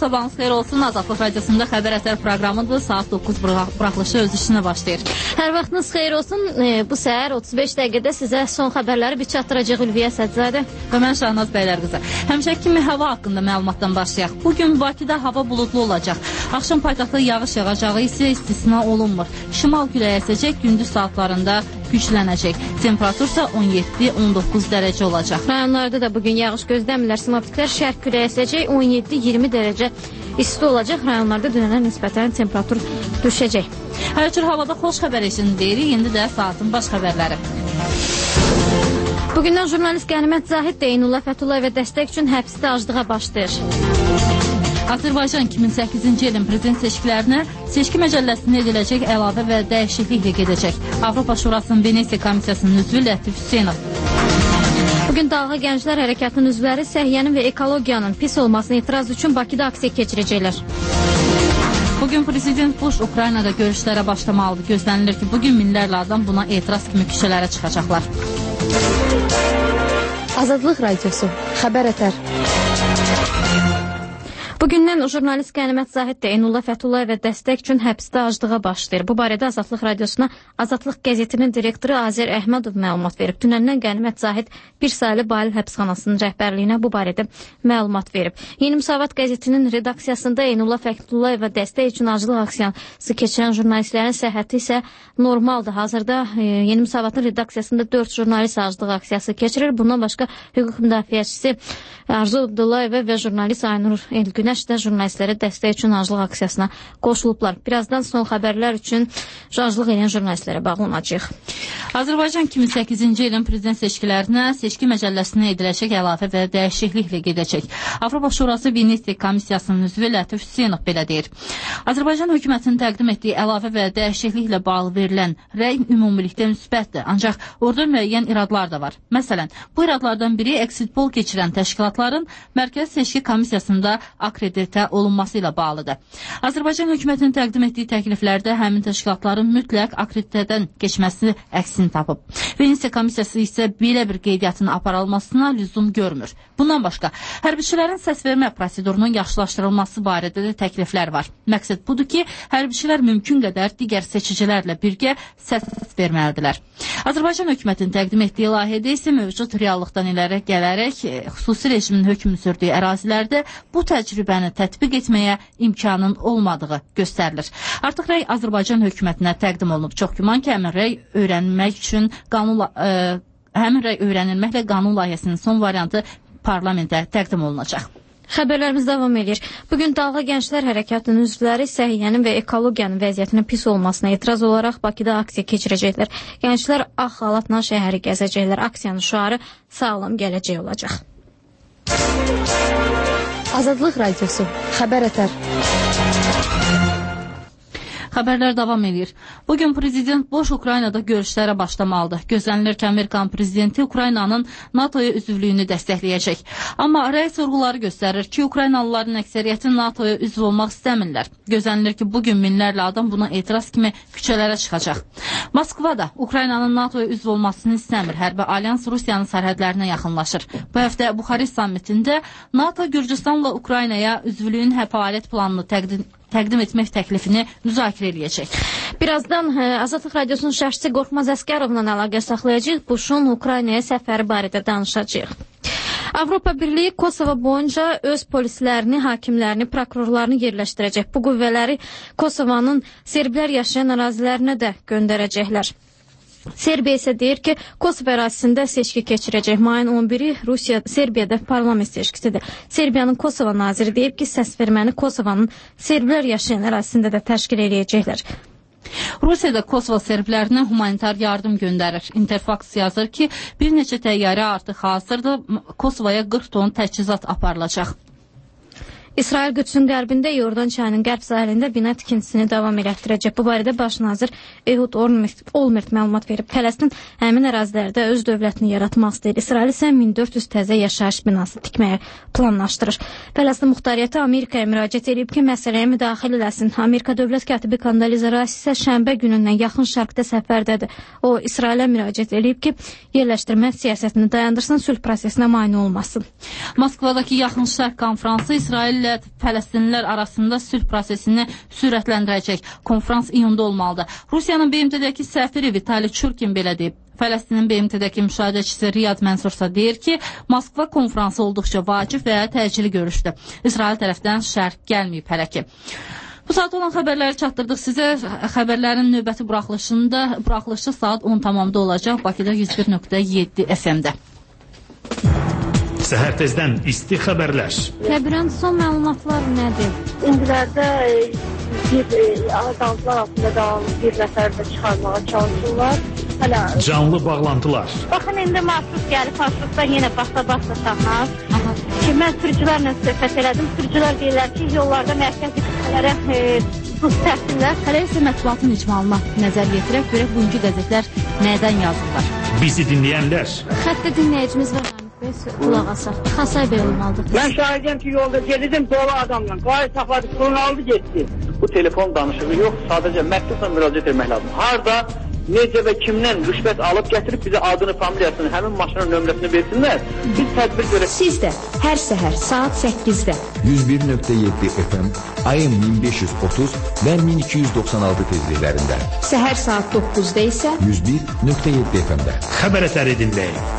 sabahınız xeyir olsun. Azadlıq Radiosunda Xəbər Ətər proqramıdır. Saat 9 buraxılışı öz işinə başlayır. Hər vaxtınız xeyir olsun. Bu səhər 35 dəqiqədə sizə son xəbərləri bir çatdıracaq Ülviyə Sədzadə və mən Şahnaz Bəylərqızı. Həmişəki kimi hava haqqında məlumatdan başlayaq. Bugün Bakıda hava buludlu olacaq. Axşam paytaxtda yağış yağacağı isə istisna olunmur. Şimal küləyi əsəcək, gündüz saatlarında güclənəcək. Temperatur isə 17-19 dərəcə olacaq. Rayonlarda da bugün yağış gözləmirlər. Sinoptiklər şərq küləyi əsəcək, 17-20 dərəcə isti olacaq. Rayonlarda dünənə nisbətən temperatur düşəcək. Hər cür havada xoş xəbər üçün deyirik. İndi də saatın baş xəbərləri. Bugündən jurnalist Qənimət Zahid də Eynullah Fətullayevə dəstək üçün həbsdə aclığa başlayır. Azərbaycan 2008-ci ilin prezident seçkilərinə seçki məcəlləsində ediləcək əlavə və dəyişikliklə gedəcək. Avropa Şurasının Venesiya Komissiyasının üzvü Lətif Hüseynov. Bugün Dalğa Gənclər Hərəkatının üzvləri səhiyyənin və ekologiyanın pis olmasına etiraz üçün Bakıda aksiya keçirəcəklər. Bugün Prezident Bush Ukraynada görüşlərə başlamalıdır. Gözlənilir ki, bugün minlərlə adam buna etiraz kimi küçələrə çıxacaqlar. Azadlıq Radiosu, Xəbər Ətər. Bugündən jurnalist Qənimət Zahid də Eynullah Fətullayevə dəstək üçün həbsdə aclığa başlayır. Bu barədə Azadlıq Radiosuna Azadlıq qəzetinin direktoru Azər Əhmədov məlumat verib. Dünəndən Qənimət Zahid bir saylı Balil həbsxanasının rəhbərliyinə bu barədə məlumat verib. Yeni Müsavat qəzetinin redaksiyasında Eynullah Fətullayevə dəstək üçün aclıq aksiyası keçirən jurnalistlərin səhhəti isə normaldır. Hazırda Yeni Müsavatın redaksiyasında 4 jurnalist aclıq aksiyası keçirir. Bundan başqa hüquq müdafiəçisi Arzu Abdullayeva və jurnalist Aynur Elgünə də jurnalistlərə dəstək üçün aclıq aksiyasına qoşulublar. Birazdan son xəbərlər üçün aclıq edən jurnalistlərə bağlanacaq. Azərbaycan 2008-ci ilin prezident seçkilərinə seçki məcəlləsinə ediləcək əlavə və dəyişikliklə gedəcək. Avropa Şurası Venesiya Komissiyasının üzvü Lətif Hüseynov belə deyir. Azərbaycan hökumətinin təqdim etdiyi əlavə və dəyişikliklə bağlı verilən rəy ümumilikdə müsbətdir. Ancaq orada müəyyən iradlar da var. Məsələn, bu iradlardan biri exit poll keçirən təşkilatların Mərkəzi Seçki Komissiyasında akreditə olunması ilə bağlıdır. Azərbaycan hökumətinin təqdim etdiyi təkliflərdə həmin təşkilatların mütləq akreditədən keçməsi əksini tapıb. Venesiya Komissiyası isə belə bir qeydiyyatın aparılmasına lüzum görmür. Bundan başqa, hərbiçilərin səsvermə prosedurunun yaxşılaşdırılması barədə də təkliflər var. Məqsəd budur ki, hərbiçilər mümkün qədər digər seçicilərlə birgə səs verməlidirlər. Azərbaycan hökumətinin təqdim etdiyi layihədə isə mövcud reallıqdan iləri gələrək xüsusi rejimin hökm sürdüyü ərazilərdə bu təcrübəni tətbiq etməyə imkanın olmadığı göstərilir. Artıq rəy Azərbaycan hökumətinə təqdim olunub. Çox güman ki, həmin rəy öyrənilməklə qanun layihəsinin son variantı parlamentə təqdim olunacaq. Xəbərlərimiz davam edir. Bugün Dalğa Gənclər Hərəkatının üzvləri səhiyyənin və ekologiyanın vəziyyətinin pis olmasına etiraz olaraq Bakıda aksiya keçirəcəklər. Gənclər ağ xalatla şəhəri gəzəcəklər. Aksiyanın şüarı sağlam gələcək olacaq. Azadlıq Radiosu, Xəbər Ətər. Xəbərlər davam edir. Bugün Prezident Bush Ukraynada görüşlərə başlamalıdır. Gözlənilir ki, Amerikan prezidenti Ukraynanın NATO-ya üzvlüyünü dəstəkləyəcək. Amma rəy sorğuları göstərir ki, Ukraynalıların əksəriyyəti NATO-ya üzv olmaq istəmirlər. Gözlənilir ki, bugün minlərlə adam buna etiraz kimi küçələrə çıxacaq. Moskva da Ukraynanın NATO-ya üzv olmasını istəmir. Hərbi alyans Rusiyanın sərhədlərinə yaxınlaşır. Bu həftə Buxarest sammitində NATO Gürcüstanla Ukraynaya üzvlüyün fəaliyyət planını təqdim etmək təklifini müzakirə eləyəcək. Birazdan Azadlıq Radiosunun şərhçisi Qorxmaz Əsgərovla əlaqə saxlayacaq. Bushun Ukraynaya səfəri barədə danışacaq. Avropa Birliyi Kosova boyunca öz polislərini, hakimlərini, prokurorlarını yerləşdirəcək. Bu qüvvələri Kosovanın serblər yaşayan ərazilərinə də göndərəcəklər. Serbiya isə deyir ki, Kosova ərazisində seçki keçirəcək. Mayın 11-i Serbiyada parlament seçkisidir. Serbiyanın Kosova naziri deyib ki, səsverməni Kosovanın serblər yaşayan ərazisində də təşkil edəcəklər. Rusiyada Kosova serblərinə humanitar yardım göndərir. Interfax yazır ki, bir neçə təyyarə artıq hazırda Kosovaya 40 ton təchizat aparılacaq. İsrail Qüdsün qərbində Yordan çayının qərb sahilində bina tikintisini davam elətdirəcək. Bu barədə baş nazir Ehud Olmert məlumat verib. Fələstin həmin ərazilərdə öz dövlətini yaratmaq istəyir. İsrail isə 1400 təzə yaşayış binası tikməyə planlaşdırır. Fələstin muxtariyyəti Amerikaya müraciət edib ki, məsələyə müdaxilə eləsin. Amerika dövlət katibi Kondoliza Rice isə şənbə günündən yaxın şərqdə səfərdədir. O, İsrailə müraciət edib ki, yerləşdirmə siyasətini dayandırsın, sülh prosesinə mane olmasın. Moskvadakı Yaxın Şərq konfransı İsrail millət Fələstinlilər arasında sülh prosesini sürətləndirəcək. Konferans iyunda olmalıdır. Rusiyanın BMT-dəki səfiri Vitali Churkin belə deyib. Fələstinin BMT-dəki müşahidəçisi Riyad Mənsursa deyir ki, Moskva konferansı olduqca vacib və təcili görüşdür. İsrail tərəfdən şərh gəlməyib hələ ki. Bu saat olan xəbərləri çatdırdıq sizə. Xəbərlərin növbəti buraxılışı saat 10 tamamda olacaq. Bakıda 101.7 FM-də. Səhər tezdən isti xəbərlər. Kəbirən son məlumatlar nədir? İndilərdə azaltılar altında qalan bir nəfər də çıxarmağa çalışırlar. Canlı bağlantılar. Baxın, indi marşrut gəlib, marşrutdan yenə basa-basa şahlar. Ki, mən sürücülərlə söhbət elədim. Sürücülər deyirlər ki, yollarda mərkəzi qüsmələrə buz təhsillər. Hələ isə mətbuatın icmalına nəzər yetirək, görək bugünkü qəzetlər nədən yazırlar. Bizi dinləyənlər. Xəttə dinləyicimiz var. Qulaq asaq. Xasay belə olmalıdır. Mən şahidəm ki, yolda gedirdim dolu adamla. Qayı saxladı, pulunu aldı, getdi. Bu telefon danışığı yox, sadəcə məktubla müraciət etmək lazım. Harda, necə və kimdən rüşvət alıb gətirib bizə adını, familiyasını, həmin maşının nömrəsini versinlər. Biz tədbir görək. Siz də hər səhər saat 8-də 101.7 FM, AM 1530 və 1296 tezliklərində. Səhər saat 9-da isə 101.7 FM-də. Xəbər əsəri dinləyin.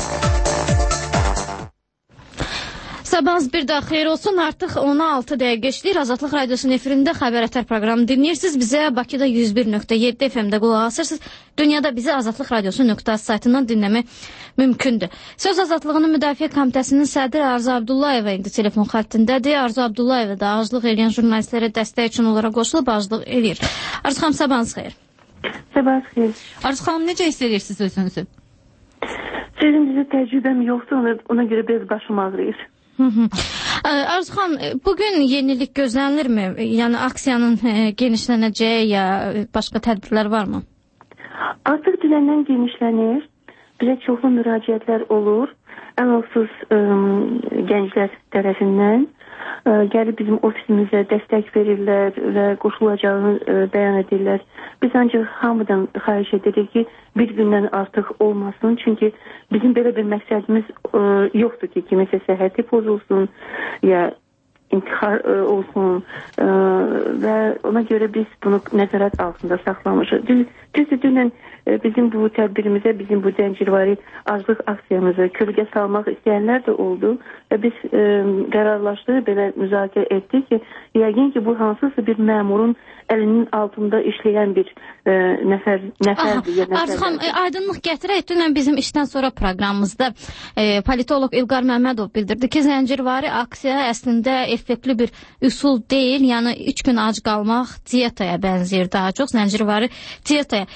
Sabahınız bir daha xeyir olsun. Artıq 16 dəqiqə işləyir. Azadlıq Radiosunun efirində Xəbər Ətər proqramını dinləyirsiniz. Bizə Bakıda 101.7 FM-də qulaq asırsınız. Dünyada bizi Azadlıq Radiosu.az saytından dinləmək mümkündür. Söz Azadlığının Müdafiə Komitəsinin sədri Arzu Abdullayeva indi telefon xəttindədir. Arzu Abdullayeva da aclıq eləyən jurnalistlərə dəstək üçün olaraq qoşulub aclıq eləyir. Arzu xanım, sabahınız xeyir. Sabahınız xeyir. Arzu xanım, necə hiss edirsiniz özünüzü? Sizin bizə təcrübəm yoxdur, ona görə biraz başım ağrıyır. Arzu xanım, bugün yenilik gözlənilirmi? Yəni aksiyanın genişlənəcəyi ya başqa tədbirlər varmı? Artıq dünəndən genişlənir. Bizə çoxlu müraciətlər olur. Ələlxüsus gənclər tərəfindən gəlib bizim ofisimizə dəstək verirlər və qoşulacağını bəyan edirlər. Biz ancaq hamıdan xahiş edirik ki, bir gündən artıq olmasın. Çünki bizim belə bir məqsədimiz yoxdur ki, kimisə səhhəti pozulsun ya intihar olsun və ona görə biz bunu nəzarət altında saxlamışıq. Düzdür, dünən bizim bu tədbirimizə, bizim bu zəncirvari aclıq aksiyamızı kölgə salmaq istəyənlər də oldu və biz qərarlaşdıq, belə müzakirə etdik ki, yəqin ki, bu hansısa bir məmurun əlinin altında işləyən bir nəfərdir. Arzu xanım, aydınlıq gətirək. Dünən bizim işdən sonra proqramımızda politolog İlqar Məmmədov bildirdi ki, zəncirvari aksiya əslində effektli bir üsul deyil. Yəni 3 gün ac qalmaq diyetaya bənzəyir daha çox, zəncirvari diyetaya.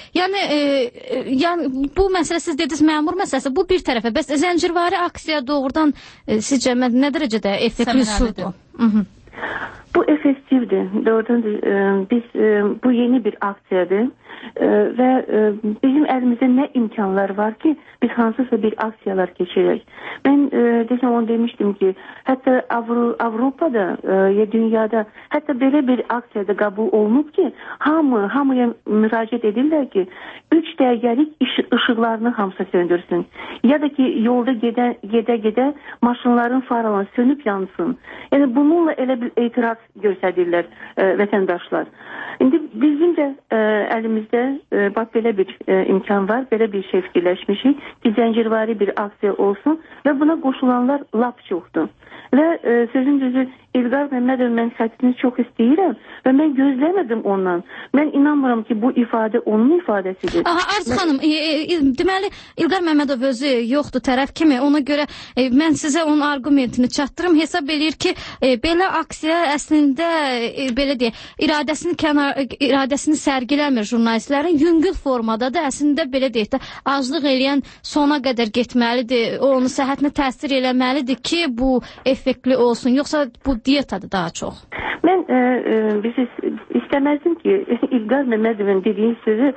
Yəni bu məsələ, siz dediniz məmur məsələsi, bu bir tərəfə. Bəs zəncirvari aksiya doğrudan sizcə nə dərəcədə effektli üsuldur? Bu effektivdir. Doğrudan biz bu yeni bir aksiyadır və bizim əlimizdə nə imkanlar var ki, biz hansısa bir aksiyalar keçirək. Mən desəm onu demişdim ki, hətta Avropada ya dünyada hətta belə bir aksiyada qəbul olunub ki, hamıya müraciət edirlər ki, 3 dəqiqəlik işıqlarını hamısı söndürsün. Ya da ki, yolda gedə maşınların faraları sönüb yansın. Yəni bununla elə bir etiraz göstərirlər vətəndaşlar. İndi bizim də əlimizdə bax belə bir imkan var, belə bir şey fikirləşmişik ki, zəncirvari bir aksiya olsun və buna qoşulanlar lap çoxdur. Və sözün düzü İlqar Məmmədov, mən xəttini çox istəyirəm və mən gözləmədim ondan. Mən inanmıram ki, bu ifadə onun ifadəsidir. Arzu xanım, deməli İlqar Məmmədov özü yoxdur tərəf kimi. Ona görə mən sizə onun argumentini çatdırım. Hesab eləyir ki, belə aksiya əslində belə deyək, iradəsini sərgiləmir jurnalistlərin. Yüngül formada da əslində belə deyək də aclıq eləyən sona qədər getməlidir. O onun səhhətinə təsir eləməlidir ki, bu effektli olsun. Yoxsa bu diyetadır daha çox. Mən istəməzdim ki, İlqar Məmmədovun dediyi sözü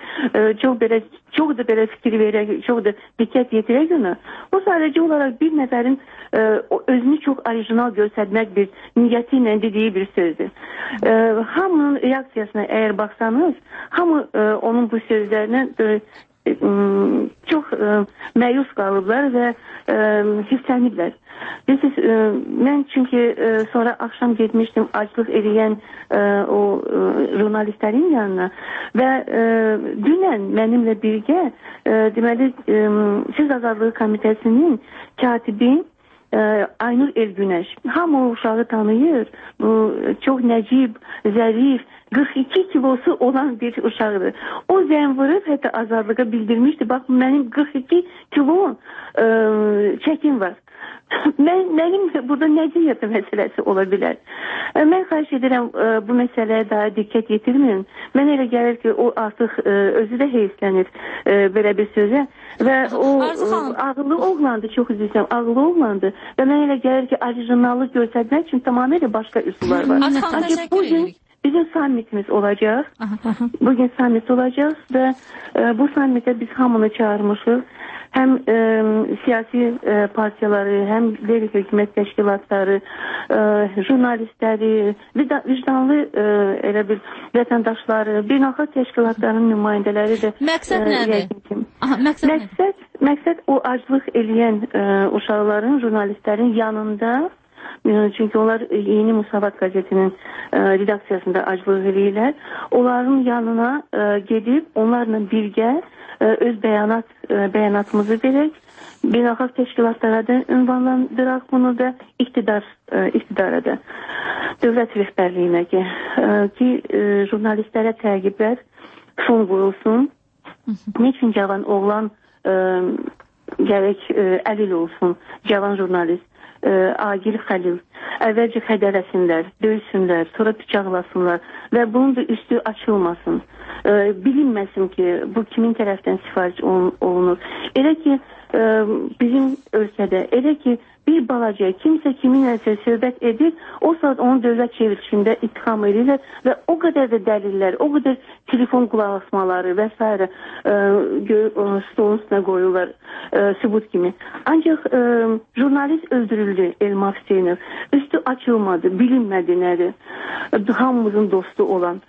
çox da belə fikir verək, çox da diqqət yetirək ona. O sadəcə olaraq bir nəfərin özünü çox orijinal göstərmək bir niyyəti ilə dediyi bir sözdür. Hamının reaksiyasına əgər baxsanız, hamı onun bu sözlərinə çox məyus qalıblar və hissəniblər. Mən çünki sonra axşam getmişdim aclıq edən o jurnalistlərin yanına və dünən mənimlə birgə deməli Söz Azadlığı Komitəsinin katibi Aynur Elgünəş. Hamı o uşağı tanıyır. Bu çox nəcib, zərif, 42 kilosu olan bir uşaqdır. O zəng vurub hətta Azadlığa bildirmişdi. Bax, mənim 42 kilo çəkim var. Mənim burada nəziyyət məsələsi ola bilər. Mən xahiş edirəm bu məsələyə daha diqqət yetirməyin. Mən elə gəlir ki, o artıq özü də heyslənir belə bir sözə və o ağıllı oğlandı, çox üzr istəyirəm, ağıllı oğlandı və mən elə gəlir ki, orijinallıq göstərmək üçün tamamilə başqa üsullar var. Ancaq bugün bizim sammitimiz olacaq. Bugün sammit olacaq və bu sammitə biz hamını çağırmışıq. Həm siyasi partiyaları, həm qeyri-hökumət təşkilatları, jurnalistləri, vicdanlı elə bir vətəndaşları, beynəlxalq təşkilatların nümayəndələri də. Məqsəd nədir? Məqsəd o aclıq eləyən uşaqların, jurnalistlərin yanında, çünki onlar Yeni Musavat qəzetinin redaksiyasında aclıq eləyirlər. Onların yanına gedib, onlarla birgə öz bəyanatımızı verək, beynəlxalq təşkilatlara da ünvanlandıraq bunu da iqtidara da, dövlət rəhbərliyinə ki, jurnalistlərə təqiblər son qoyulsun. Niçin cavan oğlan gərək əlil olsun, cavan jurnalist, Agil Xəlil, əvvəlcə xədərəsinlər, döysünlər, sonra bıçaqlasınlar və bunun da üstü açılmasın. Bilinməsin ki, bu kimin tərəfdən sifariş olunur. Elə ki, bizim ölkədə, elə ki, bir balaca kimsə kiminləsə söhbət edir, o saat onun dövlət çevrilişində ittiham edirlər və o qədər də dəlillər, o qədər telefon qulaq asmaları və s. stolun üstünə qoyurlar sübut kimi. Ancaq jurnalist öldürüldü Elmar Hüseynov. Üstü açılmadı, bilinmədi nədir. Hamımızın dostu olan.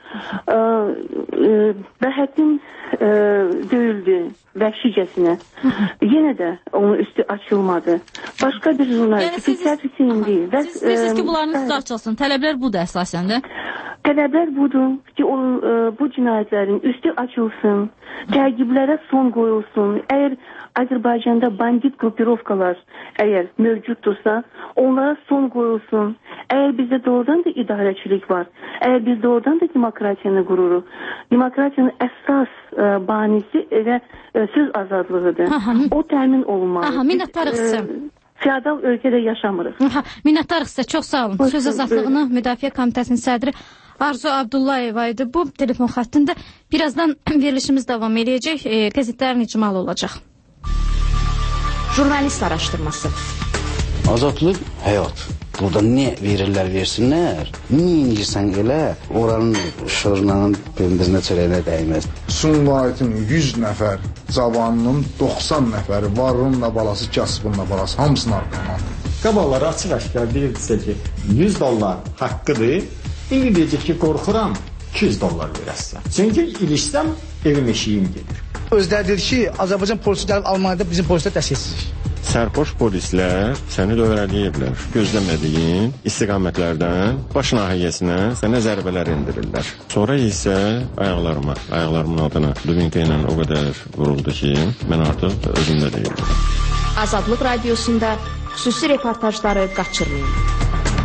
Bəhətin döyüldü vəhşicəsinə. Yenə də onun üstü açılmadı. Başqa bir jurnalist, Fikret Hüseyinli. Siz istəyirsiniz ki, bunların üstü açılsın. Tələblər budur əsasən də? Tələblər budur ki, bu cinayətlərin üstü açılsın, təqiblərə son qoyulsun. Əgər Azərbaycanda bandit qrupirovkalar əgər mövcuddursa, onlara son qoyulsun. Əgər bizdə doğrudan da idarəçilik var, əgər biz doğrudan da demokratiyanı qururuq, demokratiyanın əsas banisi elə söz azadlığıdır. O təmin olunmalıdır. Minnəttarıq sizə. Feodal ölkədə yaşamırıq. Minnəttarıq sizə, çox sağ olun. Söz azadlığını Müdafiə Komitəsinin sədri Arzu Abdullayeva idi. Bu telefon xəttində birazdan verilişimiz davam edəcək. Qəzetlərin icmalı olacaq. Jurnalist araşdırması. Azadlıq həyat. Burada nə verirlər, versinlər. Nə inirsən elə, oranın şırnanın pendirinə çörəklə dəyməz. Sumqayıtın 100 nəfər cavanının 90 nəfəri varlığınla balası, kasbınla balası, hamısını arqaman. Qabalları açıq-aşkar deyirdisə ki, 100 dollar haqqıdır. İndi deyəcək ki, qorxuram, 200 dollar verəsən. Çünki ilişsəm, evim eşiyim gedir. Özləri deyir ki, Azərbaycan polisi gəlib Almaniyada bizim polislər dəstəksizlik. Sərxoş polislər səni dövrələyiblər. Gözləmədiyin istiqamətlərdən baş nahiyəsinə sənə zərbələr indirirlər. Sonra isə ayaqlarımın adına dubinka ilə o qədər vuruldu ki, mən artıq özümdə deyildim. Azadlıq Radiosunda xüsusi reportajları qaçırmayın.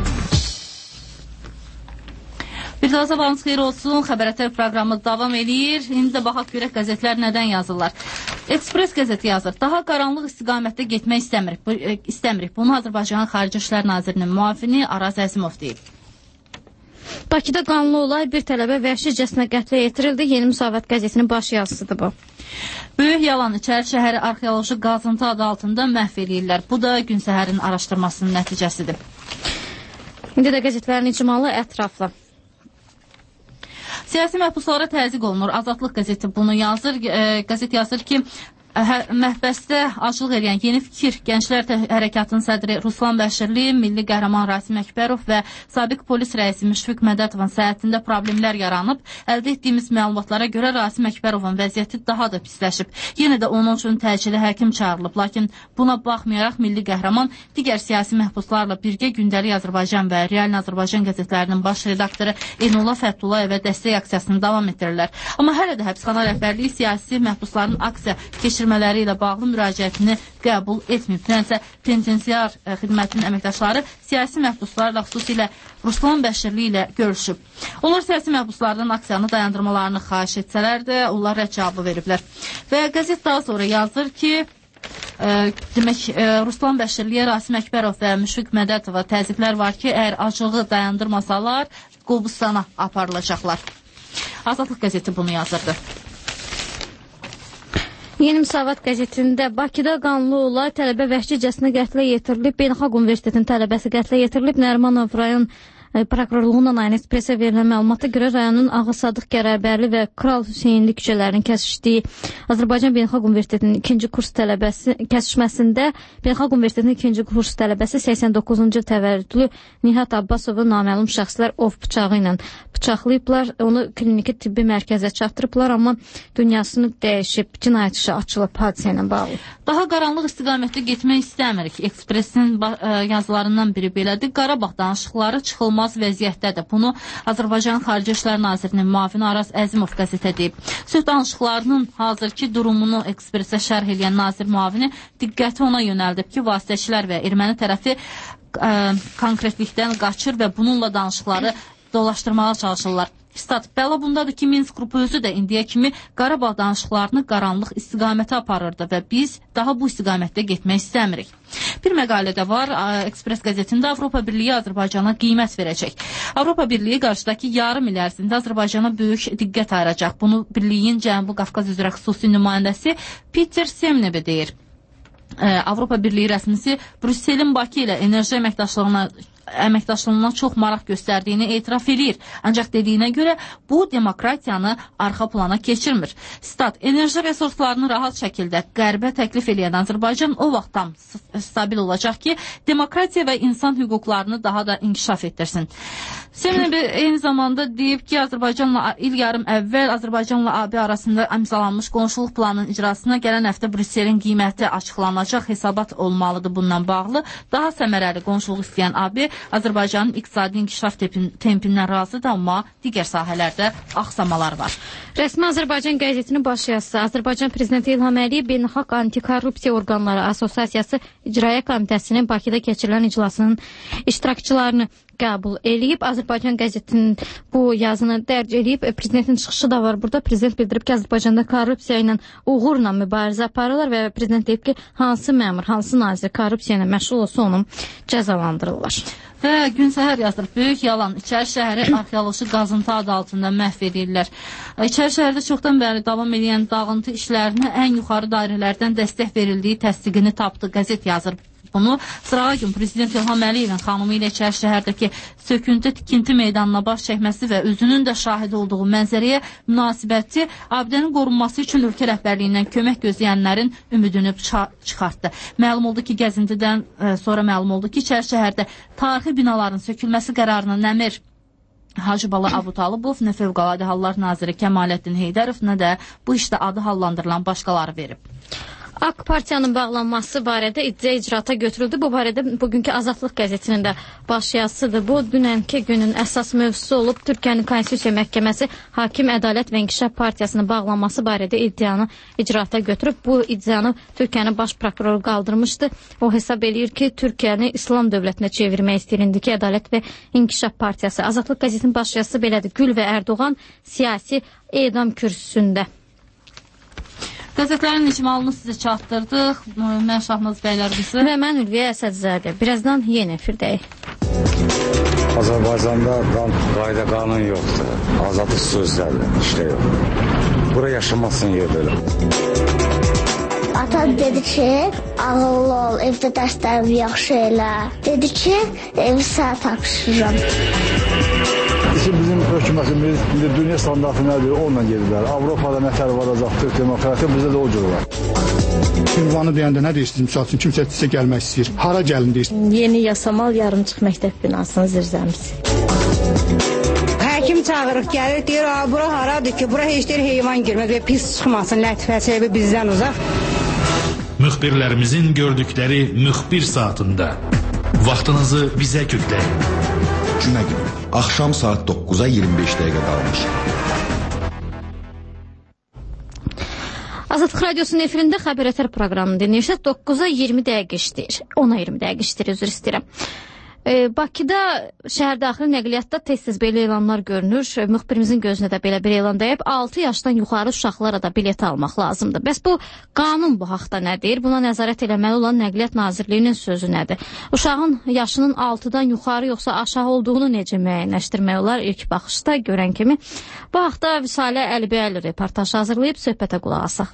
Bir daha sabahınız xeyir olsun. Xəbərətər proqramı davam edir. İndi də baxaq görək qəzetlər nədən yazırlar. Ekspres qəzeti yazır. Daha qaranlıq istiqamətdə getmək istəmirik. Bunu Azərbaycanın Xarici İşlər Nazirinin müavini Araz Əzimov deyib. Bakıda qanlı olay bir tələbə vəhşicəsinə qətlə yetirildi. Yeni Müsavat qəzetinin baş yazısıdır bu. Böyük yalan İçəri şəhəri arxeoloji qazıntı adı altında məhv eləyirlər. Bu da gün səhərin araşdırmasının nəticəsidir. İndi də qəzetlərin icmalı ətraflı. Siyasi məhbuslara təzyiq olunur. Azadlıq qəzeti bunu yazır. Qəzet yazır ki, məhbəsdə aclıq edən Yeni Fikir Gənclər Hərəkatının sədri Ruslan Bəşirli, milli qəhrəman Rasim Əkbərov və sabiq polis rəisi Müşfiq Mədətovun səhhətində problemlər yaranıb. Əldə etdiyimiz məlumatlara görə Rasim Əkbərovun vəziyyəti daha da pisləşib. Yenə də onun üçün təcili həkim çağırılıb. Lakin buna baxmayaraq milli qəhrəman digər siyasi məhbuslarla birgə Gündəlik Azərbaycan və Realin Azərbaycan qəzetlərinin baş redaktoru Eynullah Fətullayevə dəstək aksiyasını davam etdirirlər. Amma hələ də həbsxana rəhbərliyi siyasi məhbusların aksiya keçirmələri ilə bağlı müraciətini qəbul etməyib. Nəsə, penitensiar xidmətinin əməkdaşları siyasi məhbuslarla, xüsusilə Ruslan Bəşirli ilə görüşüb. Onlar siyasi məhbuslardan aksiyanı dayandırmalarını xahiş etsələr də, onlar rədd cavabı veriblər. Və qəzet daha sonra yazır ki, demək, Ruslan Bəşirliyə, Rasim Əkbərov və Müşfiq Mədətova təzyiqlər var ki, əgər acılığı dayandırmasalar, Qobustana aparılacaqlar. Azadlıq qəzeti bunu yazırdı. Yeni Müsavat qəzetində Bakıda qanlı olay tələbə vəhşicəsinə qətlə yetirilib. Beynəlxalq Universitetinin tələbəsi qətlə yetirilib. Nərimanov rayon prokurorluğundan Ayın Ekspresə verilən məlumata görə rayonun Ağa Sadıq Gərəbərli və Kral Hüseynli küçələrinin kəsişdiyi Azərbaycan Beynəlxalq Universitetinin 2-ci kurs tələbəsi kəsişməsində Beynəlxalq Universitetinin 2-ci kurs tələbəsi 89-cu təvəllüdlü Nihat Abbasova naməlum şəxslər ov bıçağı ilə bıçaqlayıblar. Onu kliniki tibbi mərkəzə çatdırıblar, amma dünyasını dəyişib, cinayət işi açılıb hadisə ilə bağlı. Daha qaranlıq istiqamətdə getmək istəmirik. Ekspresin yazılarından biri belədir. Qarabağ danışıqları çıxılmaz vəziyyətdədir. Bunu Azərbaycan Xarici İşlər Nazirinin müavini Araz Əzimov qəzetə deyib. Sülh danışıqlarının hazırki durumunu Ekspresə şərh edən nazir müavini diqqəti ona yönəldib ki, vasitəçilər və erməni tərəfi konkretlikdən qaçır və bununla danışıqları dolaşdırmağa çalışırlar. Stat, bəla bundadır ki, Minsk qrupu özü də indiyə kimi Qarabağ danışıqlarını qaranlıq istiqamətə aparırdı və biz daha bu istiqamətdə getmək istəmirik. Bir məqalədə var, Ekspres qəzetində Avropa Birliyi Azərbaycana qiymət verəcək. Avropa Birliyi qarşıdakı yarım il ərzində Azərbaycana böyük diqqət ayıracaq. Bunu Birliyin Cənubi Qafqaz üzrə xüsusi nümayəndəsi Peter Semnevi deyir. Avropa Birliyi rəsmisi Brüsselin Bakı ilə enerji əməkdaşlığına çox maraq göstərdiyini etiraf edir. Ancaq dediyinə görə bu demokratiyanı arxa plana keçirmir. Stat, enerji resurslarını rahat şəkildə qərbə təklif edən Azərbaycan o vaxt tam stabil olacaq ki, demokratiya və insan hüquqlarını daha da inkişaf etdirsin. Semnevi eyni zamanda deyib ki, Azərbaycanla il yarım əvvəl Azərbaycanla AB arasında imzalanmış qonşuluq planının icrasına gələn həftə Brüsselin qiyməti açıqlanacaq, hesabat olmalıdır bundan bağlı. Daha səmərəli qonşuluq istəyən AB Azərbaycanın iqtisadi inkişaf tempindən razıdır, amma digər sahələrdə axsamalar var. Rəsmi Azərbaycan qəzetinin baş yazısı Azərbaycan Prezidenti İlham Əliyev Beynəlxalq Antikorrupsiya Orqanları Assosiasiyası İcraiyyə Komitəsinin Bakıda keçirilən iclasının iştirakçılarını qəbul eləyib. Azərbaycan qəzetinin bu yazını dərc eləyib. Prezidentin çıxışı da var burada. Prezident bildirib ki, Azərbaycanda korrupsiya ilə uğurla mübarizə aparırlar və prezident deyib ki, hansı məmur, hansı nazir korrupsiya ilə məşğul olsa onu cəzalandırırlar. Və Gün Səhər yazır, böyük yalan, İçəri şəhəri arxeoloji qazıntı adı altında məhv edirlər. İçəri şəhərdə çoxdan bəri davam edən dağıntı işlərinə ən yuxarı dairələrdən dəstək verildiyi təsdiqini tapdı. Qəzet yazır. Bunu sırağa gün Prezident İlham Əliyevin xanımı ilə İçəri şəhərdəki söküntü tikinti meydanına baş çəkməsi və özünün də şahidi olduğu mənzərəyə münasibəti abidənin qorunması üçün ölkə rəhbərliyindən kömək gözləyənlərin ümidini çıxartdı. Məlum oldu ki, gəzintidən sonra məlum oldu ki, İçəri şəhərdə tarixi binaların sökülməsi qərarını Nəmir Hacıbala Abutalibov, nə Fövqəladə Hallar Naziri Kəmaləddin Heydərov, nə də bu işdə adı hallandırılan başqaları verib. AK Partiyanın bağlanması barədə iddia icraata götürüldü. Bu barədə bugünkü Azadlıq qəzetinin də baş yazısıdır. Bu, dünənki günün əsas mövzusu olub. Türkiyənin Konstitusiya Məhkəməsi Hakim Ədalət və İnkişaf Partiyasının bağlanması barədə iddianı icraata götürüb. Bu iddianı Türkiyənin baş prokuroru qaldırmışdı. O hesab eləyir ki, Türkiyəni İslam dövlətinə çevirmək istəyirindiki Ədalət və İnkişaf Partiyası. Azadlıq qəzetinin baş yazısı belədir. Gül və Erdoğan siyasi edam kürsüsündə. Qəzetlərin icmalını sizə çatdırdıq. Mən Şahnaz Bəylərqızı və mən Ülviyə Əsədzadə. Birazdan yenə efirdəyik. Azərbaycanda qayda qanun yoxdur. Azadlıq sözlərdir, işte yox. Bura yaşamazsın yerdə elə. Ata dedi ki, ağıllı ol, evdə dərslərimi yaxşı elə. Dedi ki, evi sənə tapşırıram. Bizim hökumətimiz dünya standartı nədir, onunla gedirlər. Avropada nətər varacaq, Türk demokratiya, bizdə də o cür var. Ünvanı deyəndə nə deyirsiniz? Misal üçün kimsə sizə gəlmək istəyir. Hara gəlin deyirsiniz? Yeni Yasamal yarımçıq məktəb binasının zirzəmisi. Həkim çağırıq gəlir, deyir, bura haradır ki, bura heç deyir heyvan girməz və pis çıxmasın, lətifəsi bizdən uzaq. Müxbirlərimizin gördükləri müxbir saatında vaxtınızı bizə kökləyin. Cümə günü, axşam saat 9-a 25 dəqiqə qalmış. Azadlıq Radiosunun efirində xəbər ötər proqramını dinləyirsiniz. 9-a 20 dəqiqə işləyir. 10-a 20 dəqiqə işləyir, üzr istəyirəm. Bakıda şəhər daxili nəqliyyatda tez-tez belə elanlar görünür. Müxbirimizin gözünə də belə bir elan dəyib. 6 yaşdan yuxarı uşaqlara da bilet almaq lazımdır. Bəs bu qanun bu haqda nədir? Buna nəzarət eləməli olan Nəqliyyat Nazirliyinin sözü nədir? Uşağın yaşının 6-dan yuxarı yoxsa aşağı olduğunu necə müəyyənləşdirmək olar? İlk baxışda görən kimi. Bu haqda Vüsalə Əlibəyli reportaj hazırlayıb söhbətə qulaq asaq.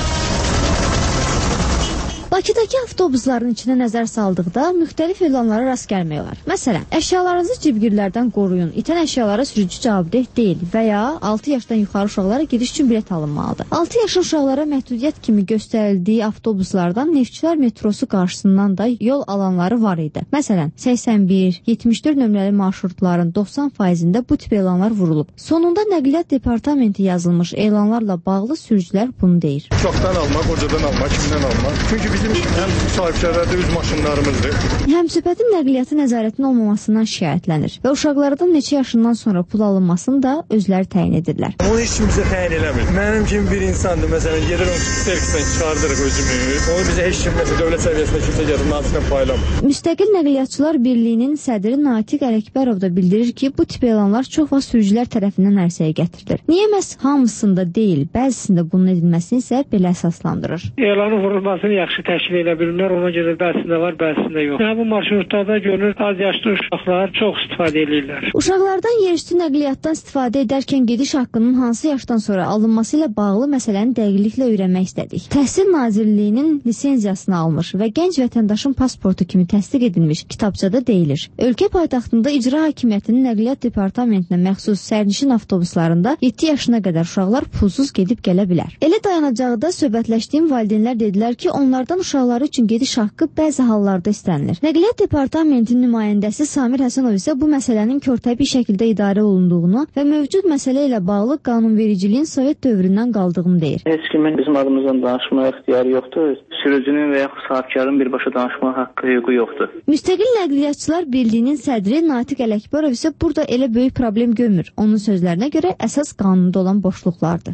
Bakıdakı avtobusların içinə nəzər saldıqda müxtəlif elanlara rast gəlmək olar. Məsələn, əşyalarınızı cibgirlərdən qoruyun, itən əşyalara sürücü cavabdeh deyil və ya 6 yaşdan yuxarı uşaqlara giriş üçün bilet alınmalıdır. 6 yaşlı uşaqlara məhdudiyyət kimi göstərildiyi avtobuslardan Neftçilər metrosu qarşısından da yol alanları var idi. Məsələn, 81, 74 nömrəli marşrutların 90%-də bu tip elanlar vurulub. Sonunda Nəqliyyat Departamenti yazılmış elanlarla bağlı sürücülər bunu deyir. Uşaqdan alma, qocadan alma, kimdən alma. Çünki bizim həm sahibkarlarda öz maşınlarımızdır. Həmsöhbətin nəqliyyatı nəzarətinin olmamasından şikayətlənir və uşaqlardan neçə yaşından sonra pul alınmasını da özləri təyin edirlər. Onu heç kimsə təyin eləmir. Mənim kimi bir insandır, məsələn, gedir onun servisdən çıxardırıq özümüz. Onu bizə heç kim, məsələn, dövlət səviyyəsində kimsə gəlir, nazirlə paylamır. Müstəqil Nəqliyyatçılar Birliyinin sədri Natiq Ələkbərov da bildirir ki, bu tip elanlar çox vaxt sürücülər tərəfindən ərsəyə gətirilir. Niyə məhz hamısında deyil, bəzisində bunun edilməsini isə belə əsaslandırır. Elanın vurulmasını yaxşı təşkil edə bilirlər, ona görə bəsində var, bəsində yox. Bu marşrutlarda görünür, az yaşlı uşaqlar çox istifadə edirlər. Uşaqlardan yerüstü nəqliyyatdan istifadə edərkən gediş haqqının hansı yaşdan sonra alınması ilə bağlı məsələni dəqiqliklə öyrənmək istədik. Təhsil Nazirliyinin lisenziyasını almış və gənc vətəndaşın pasportu kimi təsdiq edilmiş kitabçada deyilir. Ölkə paytaxtında icra hakimiyyətinin Nəqliyyat Departamentinə məxsus sərnişin avtobuslarında 7 yaşına qədər uşaqlar pulsuz gedib gələ bilər. Elə dayanacaqda söhbətləşdiyim valideynlər dedilər ki, onlardan uşaqları üçün gediş haqqı bəzi hallarda istənilir. Nəqliyyat Departamentinin nümayəndəsi Samir Həsənov isə bu məsələnin körtəbii şəkildə idarə olunduğunu və mövcud məsələ ilə bağlı qanunvericiliyin Sovet dövründən qaldığını deyir. Heç kimin bizim adımızdan danışmaya ixtiyarı yoxdur. Sürücünün və yaxud sahibkarın birbaşa danışma haqqı, hüququ yoxdur. Müstəqil Nəqliyyatçılar Birliyinin sədri Natiq Ələkbərov isə burada elə böyük problem görmür. Onun sözlərinə görə əsas qanunda olan boşluqlardır.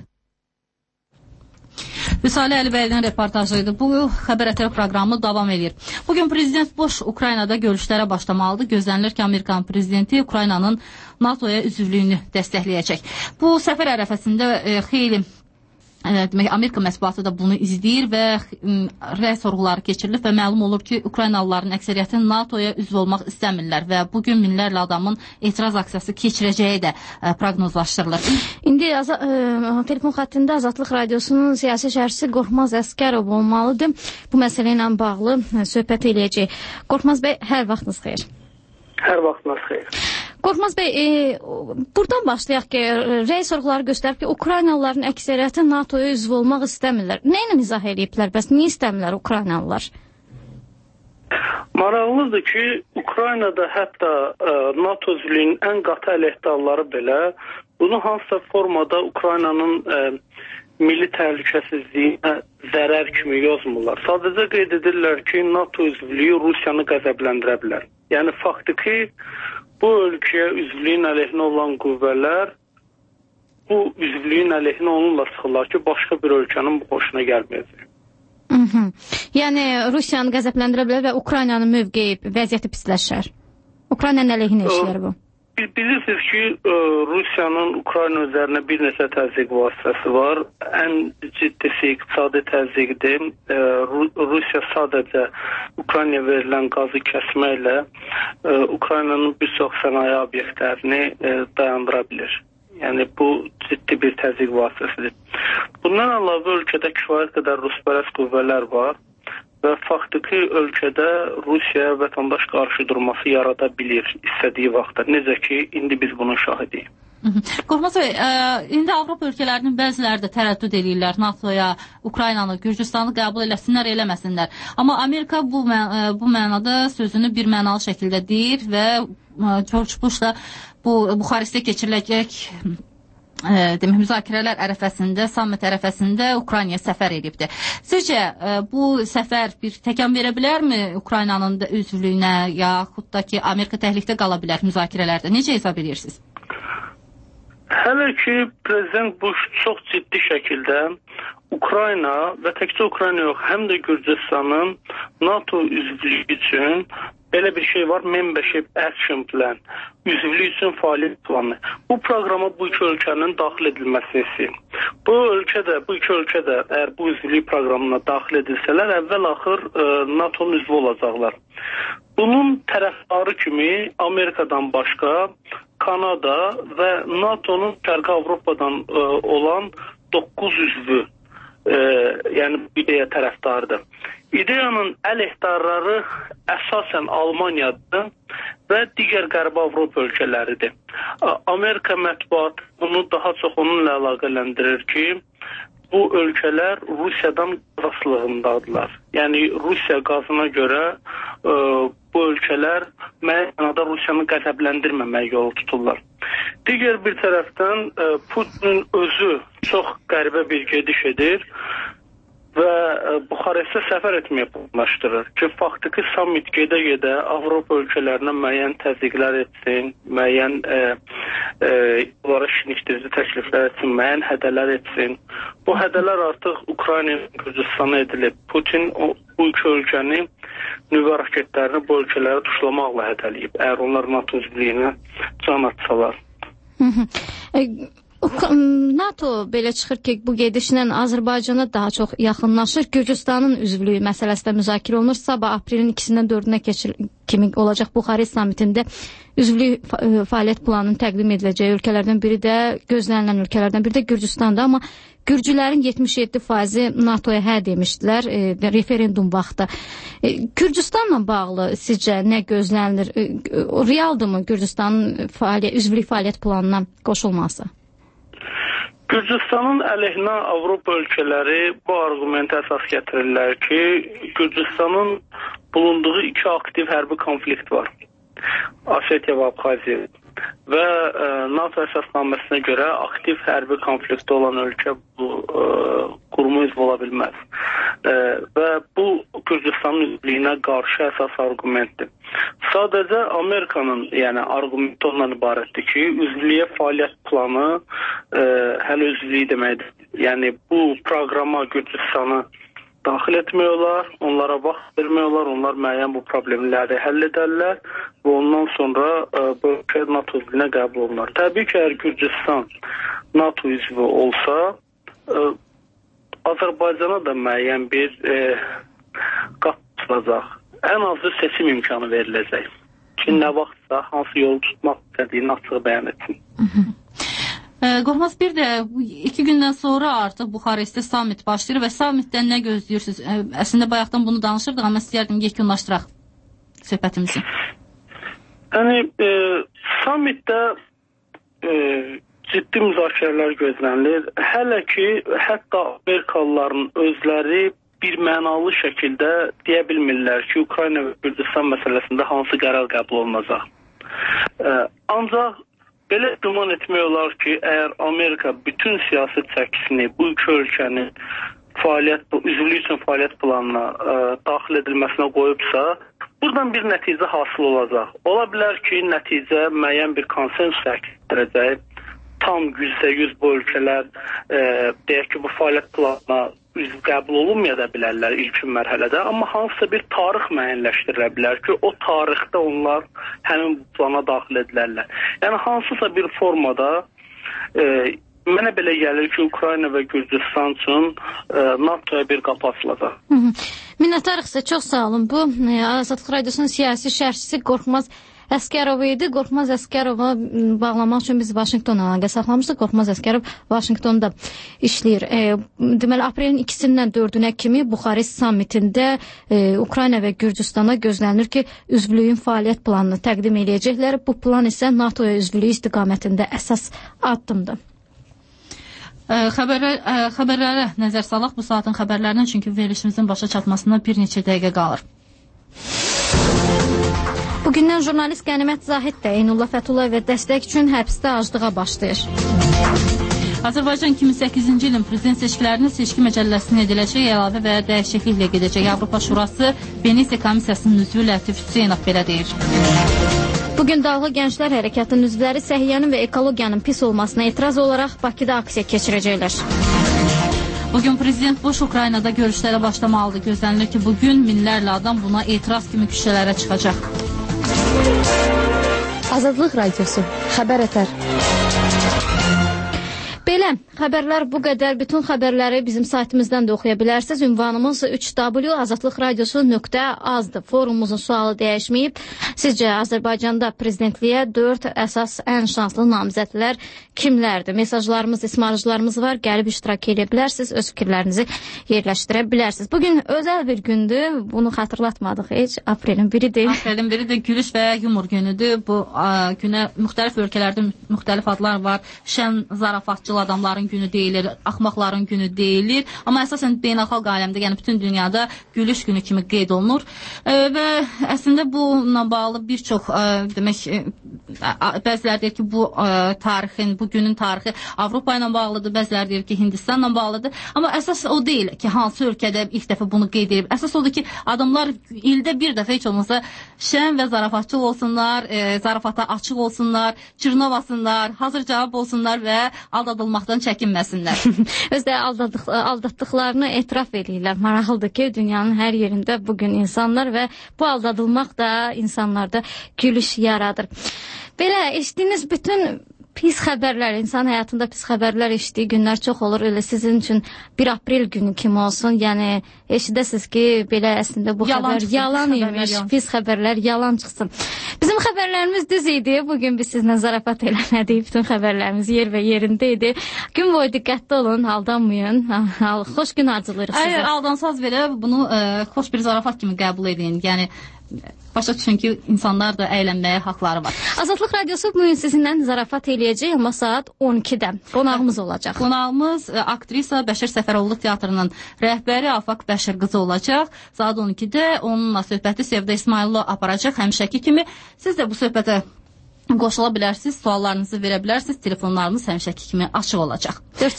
Vüsalə Əlibəyli'nin reportajıydı. Bu xəbər ətər proqramı davam edir. Bugün prezident Bush Ukraynada görüşlərə başlamalıdır. Gözlənilir ki, Amerikan prezidenti Ukraynanın NATO'ya üzvlüyünü dəstəkləyəcək. Bu səfər ərəfəsində xeyli demək, Amerika mətbuatı da bunu izləyir və rəy sorğuları keçirilir və məlum olur ki, Ukraynalıların əksəriyyəti NATO'ya üzv olmaq istəmirlər və bugün minlərlə adamın etiraz aksiyası keçirəcəyi də proqnozlaşdırılır. İndi telefon xəttində Azadlıq Radiosunun siyasi şərhçisi Qorxmaz Əsgərov olmalıdır. Bu məsələ ilə bağlı söhbət eləyəcək. Qorxmaz bəy, hər vaxtınız xeyir. Hər vaxtınız xeyir. Qorxmaz bəy, buradan başlayaq ki, rəy sorğuları göstərib ki, Ukraynalıların əksəriyyəti NATO'ya üzv olmaq istəmirlər. Nə ilə izah ediblər, bəs niyə istəmirlər Ukraynalılar? Maraqlıdır ki, Ukraynada hətta NATO üzvlüyünün ən qatı əleyhdarları belə bunu hansısa formada Ukraynanın milli təhlükəsizliyinə zərər kimi yazmırlar. Sadəcə qeyd edirlər ki, NATO üzvlüyü Rusiyanı qəzəbləndirə bilər. Yəni, faktiki bu ölkəyə üzvlüyün əleyhinə olan qüvvələr bu üzvlüyün əleyhinə onunla sıxırlar ki, başqa bir ölkənin bu xoşuna gəlməyəcək. Yəni, Rusiyanı qəzəbləndirə bilər və Ukraynanın mövqeyi, vəziyyəti pisləşər. Ukraynanın əleyhinə işlər bu. Bilirsiniz ki, Rusiyanın Ukrayna üzərinə bir neçə təzyiq vasitəsi var. Ən ciddisi iqtisadi təzyiqdir. Rusiya sadəcə Ukraynaya verilən qazı kəsməklə Ukraynanın bir çox sənaye obyektlərini dayandıra bilir. Yəni, bu ciddi bir təzyiq vasitəsidir. Bundan əlavə ölkədə kifayət qədər ruspərəst qüvvələr var və faktiki ölkədə Rusiya vətəndaş qarşı durması yarada bilir istədiyi vaxtda. Necə ki, indi biz bunun şahidiyik. Qorxmaz bəy, indi Avropa ölkələrinin bəziləri də tərəddüd edirlər NATO-ya, Ukraynanı, Gürcüstanı qəbul eləsinlər, eləməsinlər. Amma Amerika bu mənada sözünü bir mənalı şəkildə deyir və George Bush da bu Buxarestdə keçiriləcək müzakirələr ərəfəsində, sammit ərəfəsində Ukraynaya səfər edibdir. Sizcə bu səfər bir təkan verə bilərmi Ukraynanın üzvlüyünə, yaxud da ki, Amerika təhlükdə qala bilər müzakirələrdə? Necə hesab edirsiniz? Hələ ki, Prezident Bush çox ciddi şəkildə Ukrayna və təkcə Ukrayna yox, həm də Gürcüstanın NATO üzvlüyü üçün belə bir şey var, Membership Action Plan, üzvlük üçün fəaliyyət planı. Bu proqrama bu iki ölkənin daxil edilməsini istəyir. Bu iki ölkə də əgər bu üzvlük proqramına daxil edilsələr, əvvəl-axır NATO-nun üzvü olacaqlar. Bunun tərəfdarı kimi Amerikadan başqa Kanada və NATO-nun Şərqi Avropadan olan 9 üzvü yəni bu ideya tərəfdarıdır. İdeyanın əleyhdarları əsasən Almaniyadır və digər Qərbi Avropa ölkələridir. Amerika mətbuatı bunu daha çox onunla əlaqələndirir ki, bu ölkələr Rusiyadan qaz asılılığındadırlar. Yəni Rusiya qazına görə bu ölkələr mənada Rusiyanı qəzəbləndirməmək yolu tuturlar. Digər bir tərəfdən Putin özü çox qəribə bir gediş edir və Buxarestə səfər etməyə planlaşdırır ki, faktiki summit gedə-gedə Avropa ölkələrinə müəyyən təzyiqlər etsin, müəyyən onlara şinikdirici təkliflər etsin, müəyyən hədələr etsin. Bu hədələr artıq Ukrayna Gürcüstana edilib. Putin bu iki ölkəni nüvə raketlərini bu ölkələrə tuşlamaqla hədələyib, əgər onlar NATO üzvlüyünə can atsalar. NATO belə çıxır ki, bu gedişlə Azərbaycana daha çox yaxınlaşır. Gürcüstanın üzvlüyü məsələsi də müzakirə olunur. Sabah aprelin 2-dən 4-ünə kimi olacaq Buxarest sammitində üzvlük fəaliyyət planının təqdim ediləcəyi ölkələrdən biri də, gözlənilən ölkələrdən biri də Gürcüstandır. Amma Gürcülərin 77% NATOya hə demişdilər referendum vaxtı. Gürcüstanla bağlı sizcə nə gözlənilir? Realdırmı Gürcüstanın üzvlük fəaliyyət planına qoşulması? Gürcüstanın əleyhinə Avropa ölkələri bu argumentə əsas gətirirlər ki, Gürcüstanın bulunduğu iki aktiv hərbi konflikt var. Osetiya və Abxaziya və NATO əsasnaməsinə görə aktiv hərbi konfliktdə olan ölkə bu qurumu üzv ola bilməz. Və bu Gürcüstanın üzvlüyünə qarşı əsas argumentdir. Sadəcə Amerikanın argumenti ondan ibarətdir ki, üzvlüyə fəaliyyət planı hələ üzvlüyü deməkdir. Yəni bu proqrama Gürcüstanı daxil etmək olar, onlara vaxt vermək olar, onlar müəyyən bu problemləri həll edərlər və ondan sonra bu ölkə NATO üzvlüyünə qəbul olunur. Təbii ki, əgər Gürcüstan NATO üzvü olsa, Azərbaycana da müəyyən bir qapı açılacaq. Ən azı seçim imkanı veriləcək. Ki, nə vaxtsa hansı yolu tutmaq istədiyini açıq bəyan etsin. Qorxmaz, bir də 2 gündən sonra artıq Buxarestdə sammit başlayır və sammitdən nə gözləyirsiniz? Əslində bayaqdan bunu danışırdıq, amma istəyərdim yekunlaşdıraq söhbətimizi. Sammitdə ciddi müzakirələr gözlənilir. Hələ ki, hətta Amerikalıların özləri bir mənalı şəkildə deyə bilmirlər ki, Ukrayna və Gürcüstan məsələsində hansı qərar qəbul olunacaq. Ancaq belə güman etmək olar ki, əgər Amerika bütün siyasi çəkisini bu iki ölkənin üzvlük üçün fəaliyyət planına daxil edilməsinə qoyubsa, buradan bir nəticə hasıl olacaq. Ola bilər ki, nəticə müəyyən bir konsensus əksdirəcək. Tam %100 bu ölkələr deyək ki, bu fəaliyyət planına üzv qəbul olunmaya da bilərlər ilkin mərhələdə, amma hansısa bir tarix müəyyənləşdirilə bilər ki, o tarixdə onlar həmin plana daxil edilərlər. Yəni hansısa bir formada mənə belə gəlir ki, Ukrayna və Gürcüstan üçün NATOya bir qapı açılacaq. Minnətdarıq sizə, çox sağ olun. Bu Azadlıq Radiosunun siyasi şərhçisi Qorxmaz Əsgərov idi. Qorxmaz Əsgərova bağlamaq üçün biz Vaşinqtonla əlaqə saxlamışdıq. Qorxmaz Əsgərov Vaşinqtonda işləyir. Deməli, aprelin 2-dən 4-ünə kimi Buxarest sammitində Ukrayna və Gürcüstana gözlənilir ki, üzvlüyün fəaliyyət planını təqdim edəcəklər. Bu plan isə NATO-ya üzvlüyü istiqamətində əsas addımdır. Xəbərlərə nəzər salaq bu saatin xəbərlərindən, çünki verilişimizin başa çatmasına bir neçə dəqiqə qalır. Bugündən jurnalist Qənimət Zahid də Eynullah Fətullayevə dəstək üçün həbsdə aclığa başlayır. Azərbaycan 2008-ci ilin prezident seçkilərini seçki məcəlləsinə ediləcək əlavə və dəyişikliklə gedəcək. Avropa Şurası Venesiya Komissiyasının üzvü Lətif Hüseynov belə deyir. Bugün Dağlı Gənclər Hərəkatının üzvləri səhiyyənin və ekologiyanın pis olmasına etiraz olaraq Bakıda aksiya keçirəcəklər. Bugün Prezident Bush Ukraynada görüşlərə başlamalıdır. Gözlənilir ki, bugün minlərlə adam buna etiraz kimi küçələrə çıxacaq. Azadlıq Radiosu, xəbər ətər. Belə, xəbərlər bu qədər. Bütün xəbərləri bizim saytımızdan da oxuya bilərsiniz. Ünvanımız 3w.azatlıqradiosu.az-dır. Forumumuzun sualı dəyişməyib. Sizcə Azərbaycanda prezidentliyə 4 əsas ən şanslı namizədlər kimlərdir? Mesajlarımız, ismarıcılarımız var. Gəlib iştirak edə bilərsiniz. Öz fikirlərinizi yerləşdirə bilərsiniz. Bugün özəl bir gündür. Bunu xatırlatmadıq heç. Aprelin 1-dir. Aprelin 1-dir. Gülüş və yumor günüdür. Bu günə müxtəlif ölkələrdə müxtəlif adlar var. Şən, zarafatçı adamların günü deyilir, axmaqların günü deyilir. Amma əsasən beynəlxalq aləmdə, yəni bütün dünyada gülüş günü kimi qeyd olunur. Və əslində bununla bağlı bir çox demək, bəziləri deyir ki, bu tarixin, bu günün tarixi Avropa ilə bağlıdır, bəziləri deyir ki, Hindistanla bağlıdır. Amma əsas o deyil ki, hansı ölkədə ilk dəfə bunu qeyd edib. Əsas odur ki, adamlar ildə bir dəfə heç olmasa şən və zarafatçı olsunlar, zarafata açıq olsunlar, çırnovasınlar, hazır cavab olsunlar və aldadılmaqdan çəkinməsinlər. Özdə aldatdıqlarını etiraf edirlər. Maraqlıdır ki, dünyanın hər yerində bugün insanlar və bu aldadılmaq da insanlarda gülüş yaradır. Belə, eşitdiyiniz bütün pis xəbərlər, insan həyatında pis xəbərlər eşitdiyi günlər çox olur. Elə sizin üçün 1 aprel günü kimi olsun. Yəni, eşidəsiniz ki, belə əslində bu xəbər yalan imiş, pis xəbərlər yalan çıxsın. Bizim xəbərlərimiz düz idi. Bugün biz sizlə zarafat eləmədik. Bütün xəbərlərimiz yer və yerində idi. Gün boyu diqqətli olun, aldanmayın. Xoş gün arzulayırıq sizə. Əgər aldansaz belə, bunu xoş bir zarafat kimi qəbul edin. Yəni, başa düşün ki, insanlar da əylənməyə haqları var. Azadlıq Radiosu bugün sizinlə zarafat eləyəcək, amma saat 12-də qonağımız olacaq. Qonağımız aktrisa Bəşir Səfəroğlu Teatrının rəhbəri Afaq Bəşir qızı olacaq. Saat 12-də onunla söhbəti Sevda İsmailova aparacaq həmişəki kimi. Siz də bu söhbətə qoşula bilərsiniz, suallarınızı verə bilərsiniz. Telefonlarımız həmişəki kimi açıq olacaq.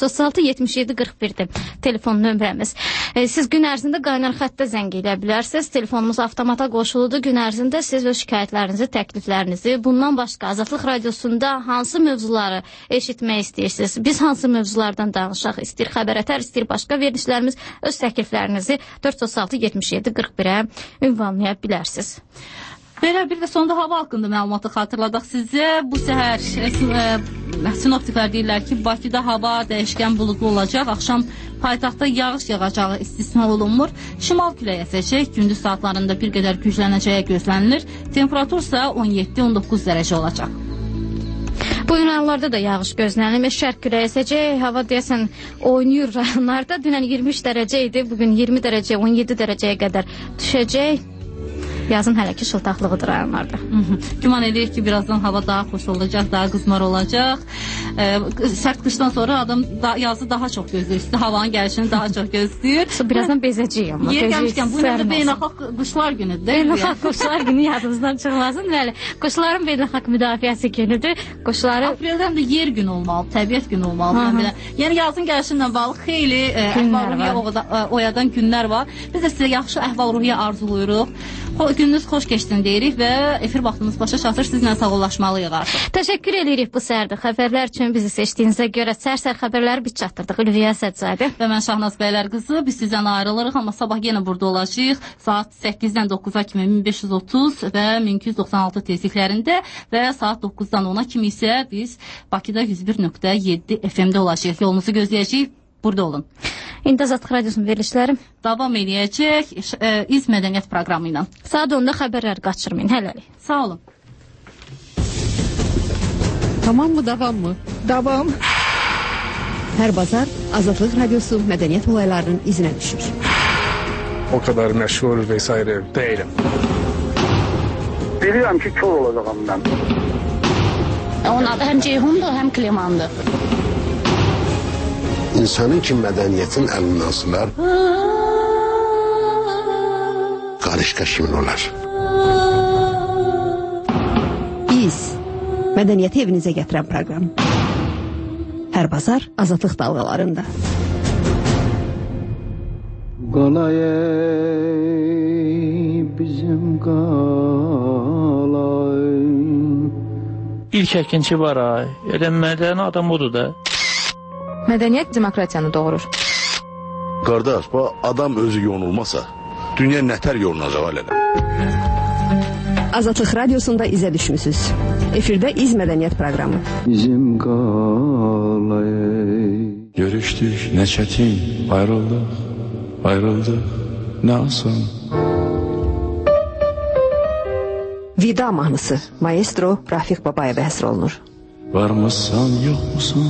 436-77-41-dir telefon nömrəmiz. Siz gün ərzində qaynar xəttə zəng edə bilərsiniz. Telefonumuz avtomata qoşuludur. Gün ərzində siz öz şikayətlərinizi, təkliflərinizi, bundan başqa Azadlıq Radiosunda hansı mövzuları eşitmək istəyirsiniz? Biz hansı mövzulardan danışaq? İstir xəbər ətər, istir başqa verilişlərimiz, öz təkliflərinizi 436-77-41-ə ünvanlaya bilərsiniz. Belə bir də sonda hava haqqında məlumatı xatırladaq sizə. Bu səhər sinoptiklər deyirlər ki, Bakıda hava dəyişkən buludlu olacaq. Axşam paytaxtda yağış yağacağı istisna olunmur. Şimal küləyi əsəcək. Gündüz saatlarında bir qədər güclənəcəyi gözlənilir. Temperatur isə 17-19 dərəcə olacaq. Bu rayonlarda da yağış gözlənilir. Şərq küləyi əsəcək. Hava deyəsən oynayır rayonlarda. Dünən 23 dərəcə idi. Bugün 20 dərəcə, 17 dərəcəyə qədər düşəcək. Yazın hələ ki şıltaqlığıdır rayonlarda. Güman edirik ki, birazdan hava daha xoş olacaq, daha qızmar olacaq. Sərt qışdan sonra adam yazı daha çox gözləyir. İsti havanın gəlişini daha çox gözləyir. Birazdan bezəcəyim. Yer gəlmişkən, bu gün də beynəlxalq quşlar günüdür. Beynəlxalq quşlar günü yadınızdan çıxmasın. Bəli, quşların beynəlxalq müdafiəsi günüdür. Quşları apreldən də yer günü olmalı, təbiət günü olmalı. Yəni yazın gəlişinlə bağlı xeyli əhval-ruhiyyə oyadan günlər var. Biz də sizə yaxşı əhval-ruhiyyə arzulayırıq. Gününüz xoş keçsin deyirik və efir vaxtımız başa çatır. Sizlə sağollaşmalıyıq artıq. Təşəkkür edirik bu səhərdə xəbərlər üçün bizi seçdiyinizə görə. Səhər xəbərləri biz çatdırdıq. Ülviyə Sədzadə və mən Şahnaz Bəylər qızı. Biz sizdən ayrılırıq, amma sabah yenə burada olacağıq. Saat 8-dən 9-a kimi 1530 və 1296 tezliklərində və saat 9-dan 10-a kimi isə biz Bakıda 101.7 FM-də olacağıq. Yolunuzu gözləyəcəyik. Burada olun. İndi Azadlıq Radiosunun verilişləri davam edəcək İz Mədəniyyət proqramı ilə. Saat 10-da xəbərlər qaçırmayın. Hələlik. Sağ olun. Tamam mı, davam mı? Davam. Hər bazar Azadlıq Radiosu mədəniyyət olaylarının izinə düşür. O kadar məşhur vesaire değilim. Bilirəm ki, kör olacağım mən. Onun adı həm Ceyhundur, həm Klimandır. İnsanın ki mədəniyyətin əlindən asılar, qarışqa kimin olar? Biz mədəniyyəti evinizə gətirən proqram. Hər bazar Azadlıq dalğalarında. Qalay bizim qalay. İlk əkinçi var ay. Elə mədəni adam odur da. Mədəniyyət demokratiyanı doğurur. Qardaş, bu adam özü yonulmasa, dünya nətər yolunacaq elə? Azadlıq Radiosunda izə düşmüsünüz. Efirdə İz Mədəniyyət proqramı. Bizim qalay. Görüşdük, nə çətin, ayrıldıq, nə asan. Vida mahnısı maestro Rafiq Babayevə həsr olunur. Varmısan, yoxmusan?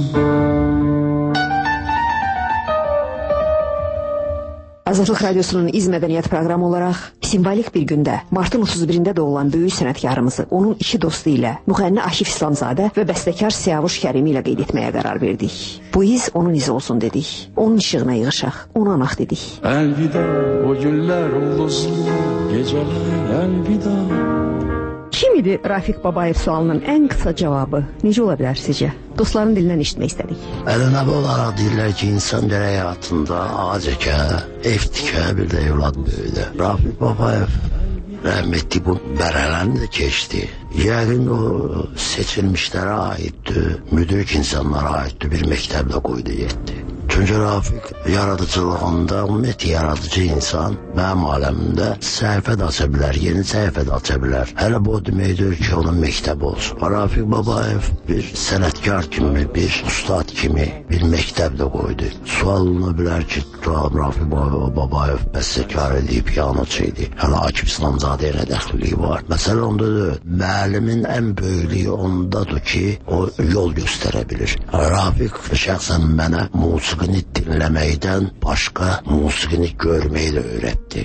Azadlıq Radiosunun İz Mədəniyyət proqramı olaraq simvolik bir gündə martın 31-də doğulan böyük sənətkarımızı onun iki dostu ilə müğənni Akif İslamzadə və bəstəkar Siyavuş Kərimi ilə qeyd etməyə qərar verdik. Bu iz onun izi olsun dedik. Onun işığına yığışaq, onu anaq dedik. Əlvida o günlər ulduzlu gecələr əlvida. Kim idi Rafiq Babayev sualının ən qısa cavabı? Necə ola bilər sizcə? Dostların dilindən eşitmək istədik. Ələnəbi olaraq deyirlər ki, insan dərə həyatında ağac əkə, ev tikə, bir də evlad böyüdə. Rafiq Babayev rəhmətli bu bərələrini də keçdi. Yəqin o seçilmişlərə aiddir, müdrik insanlara aiddir, bir məktəbdə qoydu getdi. Çünki Rafiq yaradıcılığında, ümumiyyətlə yaradıcı insan mənim aləmimdə səhifə də aça bilər, yeni səhifə də aça bilər. Hələ bu deməkdir ki, onun məktəbi olsun. Rafiq Babayev bir sənətkar kimi, bir ustad kimi bir məktəb də qoydu. Sual oluna bilər ki, Rafiq Babayev bəstəkar idi, piyanoçu idi. Hələ Akif İslamzadə ilə dəxilliyi var. Məsələ ondadır, müəllimin ən böyüklüyü ondadır ki, o yol göstərə bilir. Rafiq şəxsən mənə musiqini dinləməkdən başqa musiqini görməyi də öyrətdi.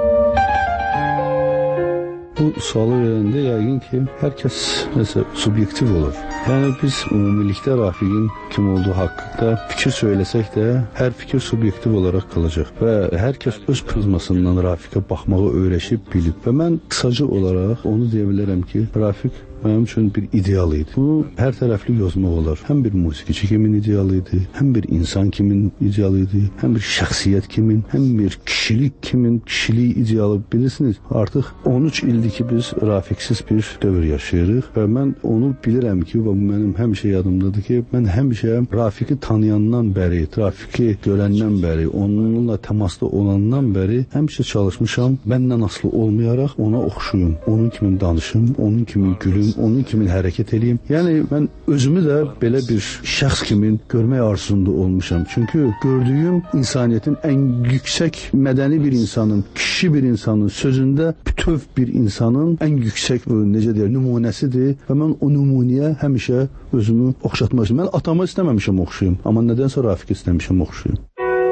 Bu sualı verəndə yəqin ki, hər kəs subyektiv olur. Yəni biz ümumilikdə Rafiqin kim olduğu haqqında fikir söyləsək də, hər fikir subyektiv olaraq qalacaq və hər kəs öz prizmasından Rafiqə baxmağı öyrəşib, bilib və mən qısaca olaraq onu deyə bilərəm ki, Rafiq mənim üçün bir ideal idi. Bunu hər tərəfli yazmaq olar. Həm bir musiqiçi kimin idealı idi, həm bir insan kimin idealı idi, həm bir şəxsiyyət kimin, həm bir kişilik kimin kişiliyi idealı. Bilirsiniz, artıq 13 ildir ki, biz Rafiqsiz bir dövr yaşayırıq və mən onu bilirəm ki, və bu mənim həmişə yadımdadır ki, mən həmişə Rafiqi tanıyandan bəri, Rafiqi görəndən bəri, onunla təmasda olandan bəri həmişə çalışmışam, məndən asılı olmayaraq ona oxşuyum, onun kimi danışım, onun kimi gülüm, onun kimi hərəkət edeyim. Yəni mən özümü də belə bir şəxs kimi görmək arzusunda olmuşam. Çünki gördüyüm insaniyyətin ən yüksək mədəni bir insanın, kişi bir insanın sözündə bütöv bir insanın ən yüksək, necə deyək, nümunəsidir və mən o nümunəyə həmişə özümü oxşatmaq istəyirəm. Mən atama istəməmişəm oxşuyum, amma nədənsə Rafiq istəmişəm oxşuyum.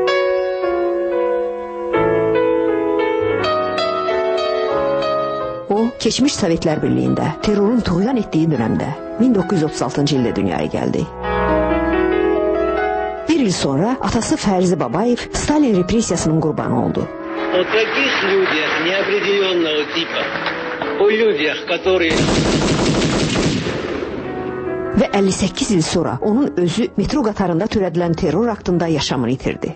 Keçmiş Sovetlər Birliyində terrorun tuğyan etdiyi dönəmdə 1936-cı ildə dünyaya gəldi. Bir il sonra atası Fərzi Babayev Stalin repressiyasının qurbanı oldu. O таких людях неопределенного типа, o людях, которые... Və 58 il sonra onun özü metro qatarında törədilən terror aktında yaşamını itirdi.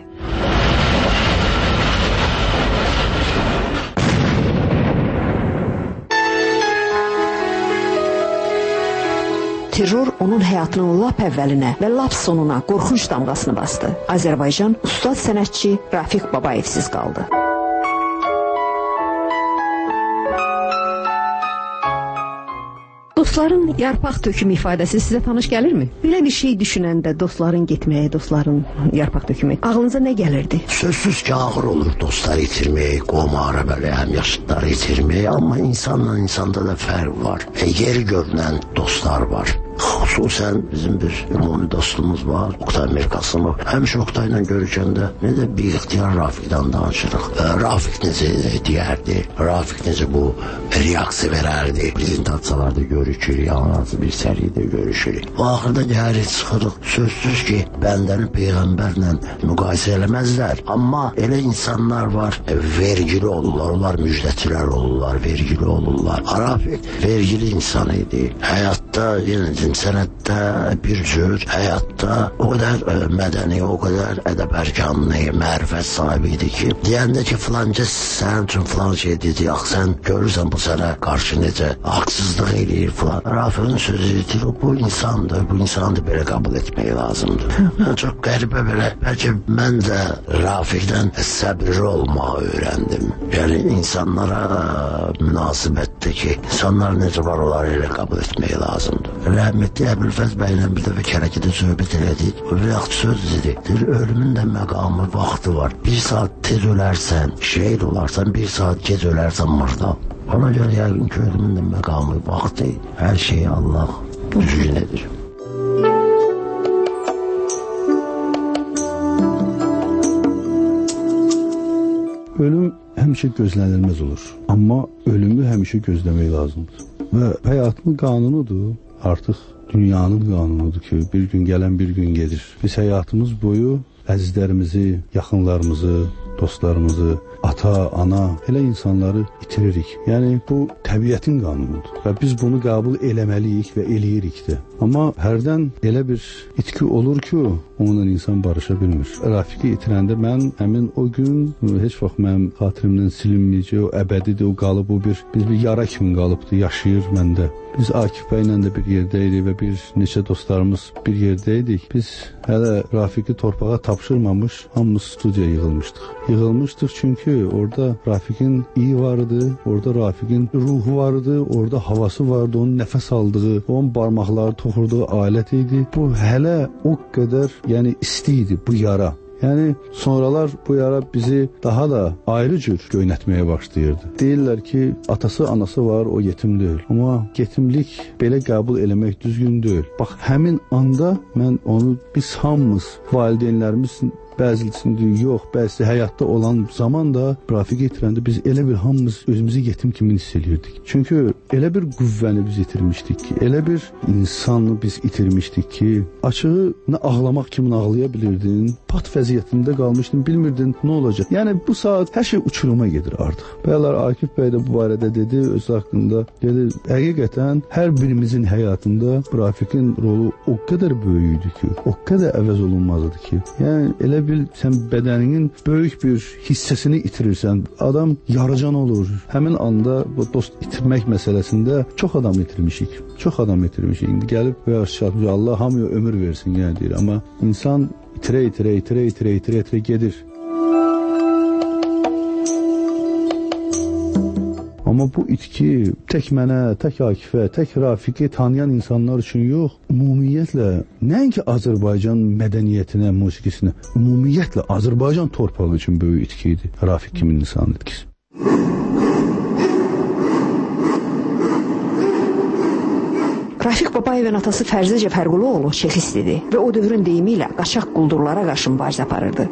Terror onun həyatının lap əvvəlinə və lap sonuna qorxunc damğasını bastı. Azərbaycan ustad sənətçi Rafiq Babayevsiz qaldı. Dostların yarpaq tökümü ifadəsi sizə tanış gəlirmi? Belə bir şey düşünəndə dostların getməyi, dostların yarpaq tökümü ağlınıza nə gəlirdi? Sözsüz ki, ağır olur dostlar itirmək, qomara belə həmyaşıdları itirmək, amma insanla insanda da fərq var. Yeri görünən dostlar var. Xüsusən bizim bir ümumi dostumuz var, Oktay Mirqasımov. Həmişə Oktayla görüşəndə necə bir ixtiyar Rafiqdən danışırıq. Rafiq necə deyərdi, Rafiq necə bu reaksiya verərdi. Prezentasiyalarda görüşürük, hansı bir səridə görüşürük. O axırda gəlirik, çıxırıq. Sözsüz ki, bəndəni Peyğəmbərlə müqayisə eləməzlər. Amma elə insanlar var, vergili olurlar, onlar müjdətçilər olurlar, vergili olurlar. Rafiq vergili insan idi. Həyatda, yenə sənətdə bir cür, həyatda o qədər mədəni, o qədər ədəb-ərkanlı, mərifət sahibi idi ki, deyəndə ki, filancə sənin üçün filan şey dedi, axı sən görürsən bu sənə qarşı necə haqsızlıq eləyir filan. Rafiqin sözü deyir, bu insandır, bu insanı belə qəbul etmək lazımdır. Mən çox qəribə belə, bəlkə mən də Rafiqdən səbirli olmağı öyrəndim. Yəni, insanlara münasibətdir ki, insanlar necə var, onları elə qəbul etmək lazımdır. Rəhmətli Əbülfəz bəylə bir dəfə kərəkədə söhbət elədik. Rəxt söz dedi. Ölümün də məqamı, vaxtı var. Bir saat tez ölərsən, şehid olarsan, bir saat gec ölərsən mırda. Ona görə yəqin ki, ölümün də məqamı, vaxtı, hər şeyi Allah düzgün edir. Ölüm həmişə gözlənilməz olur. Amma ölümü həmişə gözləmək lazımdır. Və həyatın qanunudur. Artıq dünyanın qanunudur ki, bir gün gələn bir gün gedir. Biz həyatımız boyu əzizlərimizi, yaxınlarımızı, dostlarımızı, ata, ana, elə insanları itiririk. Yəni, bu təbiətin qanunudur və biz bunu qəbul eləməliyik və eləyirik də. Amma hərdən elə bir itki olur ki, onunla insan barışa bilmir. Rafiqi itirəndə mən həmin o gün heç vaxt mənim xatirimdən silinməyəcək, o əbədidir, o qalıb, o biz bir yara kimi qalıbdır, yaşayır məndə. Biz Akif bəylə də bir yerdəydik və bir neçə dostlarımız bir yerdəydik. Biz hələ Rafiqi torpağa tapşırmamış, hamımız studiyaya yığılmışdıq. Yığılmışdıq çünki orada Rafiqin iyi vardı, orada Rafiqin ruhu vardı, orada havası vardı, onun nəfəs aldığı, onun barmaqları toxurduğu alət idi. Bu hələ o qədər, yəni isti idi bu yara. Yəni, sonralar bu yara bizi daha da ayrı cür göynətməyə başlayırdı. Deyirlər ki, atası, anası var, o yetim deyil. Amma yetimlik belə qəbul eləmək düzgün deyil. Bax, həmin anda mən onu, biz hamımız, valideynlərimiz, bəzilisində yox, bəzisi həyatda olan zaman da Rafiqi itirəndə biz elə bir hamımız özümüzü yetim kimi hiss eləyirdik. Çünki elə bir qüvvəni biz itirmişdik ki, elə bir insanı biz itirmişdik ki, açığı nə ağlamaq kimi ağlaya bilirdin, pat vəziyyətində qalmışdın, bilmirdin nə olacaq. Yəni bu saat hər şey uçuruma gedir artıq. Bəylər Akif bəy də bu barədə dedi, öz haqqında dedi, həqiqətən hər birimizin həyatında Rafiqin rolu o qədər böyük idi ki, o qədər əvəz olunmazdı ki. Yəni elə bil sən bədəninin böyük bir hissəsini itirirsən, adam yaracan olur. Həmin anda bu dost itirmək məsələsində çox adam itirmişik. Çox adam itirmişik. İndi gəlib və yaşatmış, Allah hamıya ömür versin, yəni deyir. Amma insan itirə gedir. Amma bu itki tək mənə, tək Akifə, tək Rafiqi tanıyan insanlar üçün yox, ümumiyyətlə, nəinki Azərbaycan mədəniyyətinə, musiqisinə, ümumiyyətlə Azərbaycan torpağı üçün böyük itki idi. Rafiq kimin insan itkisi. Rafiq Babayevin atası Fərzəcə Fərquloğlu çexist idi və o dövrün deyimi ilə qaçaq quldurlara qarşı mübarizə aparırdı.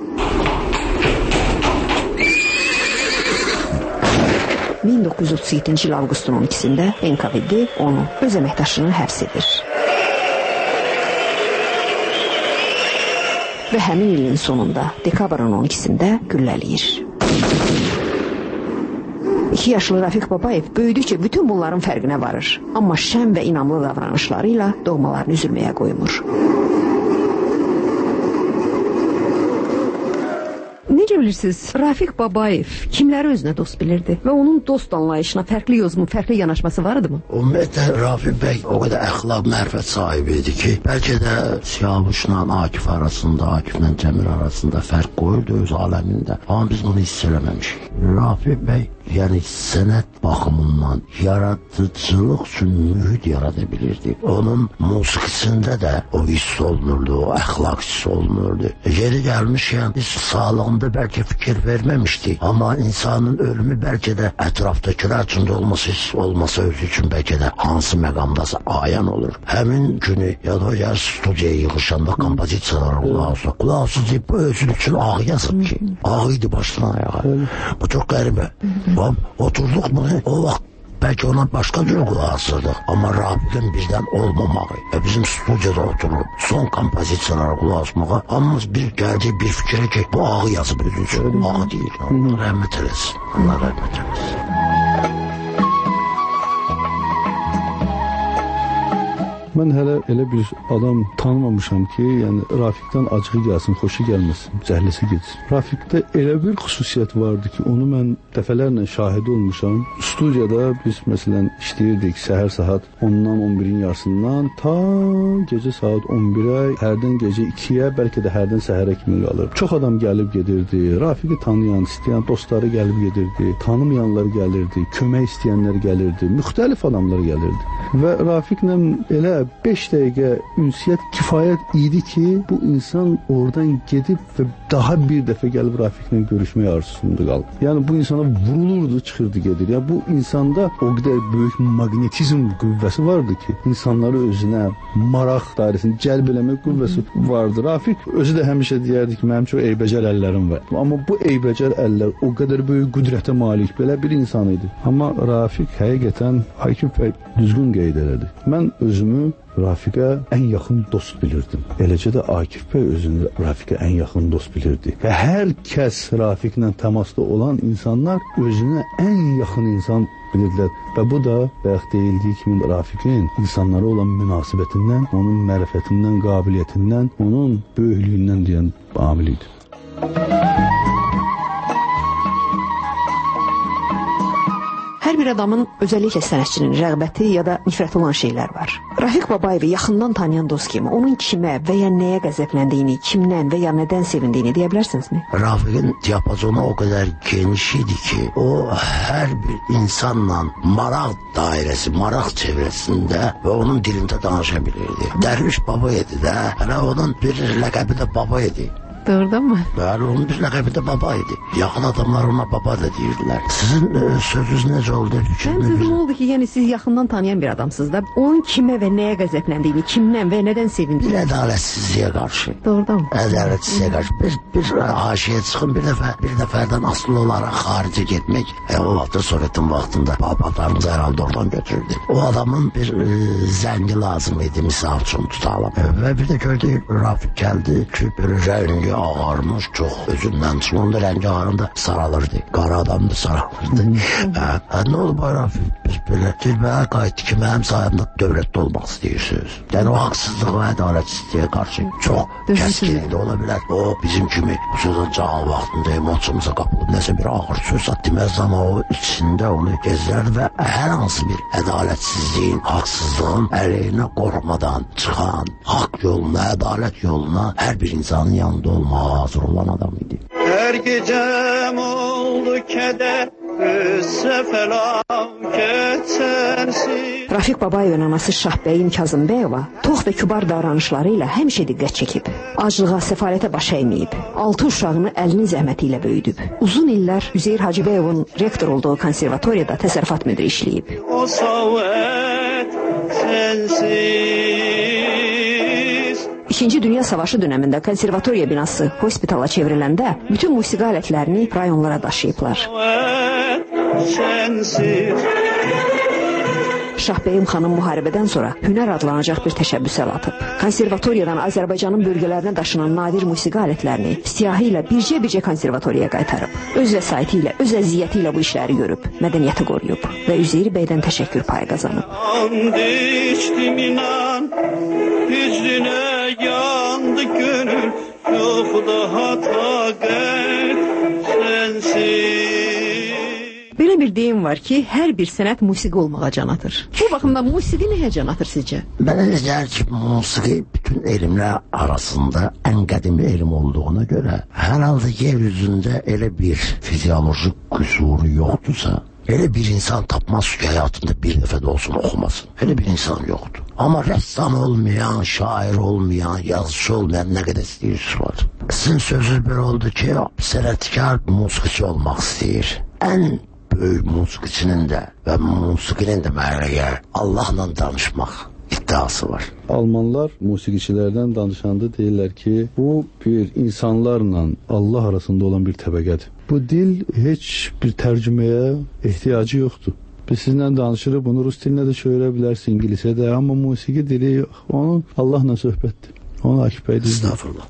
1937-ci il avqustun 12-sində NKVD onu öz əməkdaşını həbs edir. Və həmin ilin sonunda dekabrın 12-sində güllələyir. 2 yaşlı Rafiq Babayev böyüdükcə bütün bunların fərqinə varır. Amma şən və inamlı davranışlarıyla doğmalarını üzülməyə qoymur. Necə bilirsiniz, Rafiq Babayev kimləri özünə dost bilirdi və onun dost anlayışına fərqli yozmu, fərqli yanaşması vardı mı? Ümumiyyətlə, Rafiq bəy o qədər əxlaq, mərifət sahibi idi ki, bəlkə də Siyavuşla Akif arasında, Akiflə Cəmil arasında fərq qoyurdu öz aləmində. Amma biz bunu hiss eləməmişik. Rafiq bəy yəni sənət baxımından yaradıcılıq üçün mühit yarada bilirdi. Onun musiqisində də o hiss olunurdu, o əxlaq hiss olunurdu. Yeri gəlmişkən biz sağlığında bəlkə fikir verməmişdik, amma insanın ölümü bəlkə də ətrafdakılar üçün də olmasa özü üçün bəlkə də hansı məqamdasa ayan olur. Həmin günü ya da yer studiyaya yığışanda kompozisiyaları qulaq asın deyib, bu özü üçün ağ yazıb ki. Ağ idi başdan ayağa. Bu çox qəribə. Oturduq mu o vaxt belki ona başka cür qulaq asırdıq. Amma Rafiqin bizdən olmamağı və bizim studiyada oturub son kompozisiyaları qulaq asmağa hamımız bir gəldik bir fikrə ki, bu ağı yazıb özü üçün. Ağı deyil. Allah rəhmət eləsin. Allah rəhmət eləsin. Mən hələ elə bir adam tanımamışam ki, yəni Rafiqdən acığı gəlsin, xoşu gəlməsin, cəhləsi getsin. Rafiqdə elə bir xüsusiyyət vardı ki, onu mən dəfələrlə şahidi olmuşam. Studiyada biz məsələn işləyirdik səhər saat 10-dan 11-in yarısından ta gecə saat 11-ə, hərdən gecə 2-yə, bəlkə də hərdən səhərə kimi qalır. Çox adam gəlib gedirdi, Rafiqi tanıyan, istəyən dostları gəlib gedirdi, tanımayanlar gəlirdi, kömək istəyənlər gəlirdi, müxtəlif adamlar gəlirdi. Və Rafiqlə elə 5 dəqiqə ünsiyyət kifayət idi ki, bu insan oradan gedib və daha bir dəfə gəlib Rafiqlə görüşmək arzusunda qaldı. Yəni bu insana vurulurdu, çıxırdı, gedir. Yəni bu insanda o qədər böyük maqnetizm qüvvəsi vardı ki, insanları özünə maraq dairəsini cəlb eləmək qüvvəsi vardı. Rafiq özü də həmişə deyərdi ki, mənim çox eybəcər əllərim var. Amma bu eybəcər əllər o qədər böyük qüdrətə malik belə bir insan idi. Amma Rafiq həqiqətən Akif bəy düzgün qeyd elədi. Mən özümü Rafiqə ən yaxın dost bilirdim. Eləcə də Akif bəy özünü Rafiqə ən yaxın dost bilirdi. Və hər kəs Rafiqlə təmasda olan insanlar özünə ən yaxın insan bilirdilər. Və bu da bayaq deyildiyi kimi Rafiqin insanlara olan münasibətindən, onun mərifətindən, qabiliyyətindən, onun böyüklüyündən deyən amil idi. Hər bir adamın özəlliklə sənətçinin rəğbəti ya da nifrəti olan şeylər var. Rafiq Babayevi yaxından tanıyan dost kimi onun kimə və ya nəyə qəzəbləndiyini, kimdən və ya nədən sevindiyini deyə bilərsinizmi? Rafiqin diapazonu o qədər geniş idi ki, o hər bir insanla maraq dairəsi, maraq çevrəsində və onun dilində danışa bilirdi. Dərviş baba idi də, hələ onun bir ləqəbi də baba idi. Doğrudan mı? Bəli, onun bir ləqəbi də baba idi. Yaxın adamlar ona baba da deyirdilər. Sizin sözünüz necə oldu? Mənim sözüm oldu ki, yəni siz yaxından tanıyan bir adamsınız da, onun kimə və nəyə qəzəbləndiyini, kimdən və nədən sevindiyini. Bir ədalətsizliyə qarşı. Doğrudan mı? Ədalətsizliyə qarşı. Bir haşiyə çıxın, bir dəfərdən asılı olaraq xaricə getmək. O vaxtda Sovetin vaxtında babalarımız herhalde oradan götürdü. O adamın bir zəngi lazım idi, misal üçün tutalım. Və bir də gördük, Rafiq gəldi ki, bir rəngi ağarmış, çox özündən çıxın. Onun da rəngi ağarında saralırdı. Qara adamdı, saralırdı. Nə oldu bu Rafiq? Biz belə dilbəyə qayıtdı ki, mənim sayımda dövlətdə olmaq istəyirsiniz. Yəni o haqsızlığa və ədalətsizliyə qarşı çox kəskin ola bilər. O bizim kimi bu sözün cağı vaxtında emosiyamıza qapılıb nəsə bir ağır söz deməz, amma o içində onu gezdirir və hər hansı bir ədalətsizliyin, haqsızlığın əleyhinə qorxmadan çıxan, haqq yoluna, ədalət yoluna hər bir insanın yanında olmağa hazır olan adam idi. Hər gecəm oldu kədər, qüssə fəlakət sənsiz. Rafiq Babayevin anası Şahbəyim Kazımbəyova tox və kübar davranışları ilə həmişə diqqət çəkib. Aclığa, səfalətə baş əyməyib. 6 uşağını əlinin zəhməti ilə böyüdüb. Uzun illər Üzeyir Hacıbəyovun rektor olduğu konservatoriyada təsərrüfat müdiri işləyib. O savət sənsiz. İkinci Dünya Savaşı dönəmində konservatoriya binası hospitala çevriləndə bütün musiqi alətlərini rayonlara daşıyıblar. Şahbəyim xanım müharibədən sonra hünər adlanacaq bir təşəbbüsə atıb. Konservatoriyadan Azərbaycanın bölgələrinə daşınan nadir musiqi alətlərini siyahı ilə bircə konservatoriyaya qaytarıb. Öz vəsaiti ilə, öz əziyyəti ilə bu işləri görüb, mədəniyyəti qoruyub və Üzeyir bəydən təşəkkür payı qazanıb. Hicrinə yandı gönül, yoxdur taqət sənsiz. Belə bir bir deyim var ki, hər bir sənət musiqi olmağa can atır. Bu baxımdan musiqi nəyə can atır sizcə? Mənə elə gəlir ki, musiqi bütün elmlər arasında ən qədimli elm olduğuna görə, hər halda yer üzündə elə bir fizioloji qüsuru yoxdursa, elə bir insan tapmaz ki, həyatında bir dəfə də olsun oxumasın. Elə bir insan yoxdur. Amma rəssam olmayan, şair olmayan, yazıcı olmayan nə qədər istəyirsiniz var. Sizin sözünüz bir oldu ki, sənətkar musiqiçi olmaq istəyir. Ən böyük musiqiçinin də və musiqinin də mənəyə Allahla danışmaq iddiası var. Almanlar musiqiçilərdən danışanda deyirlər ki, bu bir insanlarla Allah arasında olan bir təbəqədir. Bu dil heç bir tərcüməyə ehtiyacı yoxdur. Biz sizinlə danışırıq, bunu rus dilinə də çevirə bilərsiniz, ingilisə də, amma musiqi dili yox. Onun Allahla söhbətdir. Onun Akif bəy deyir. Estağfurullah.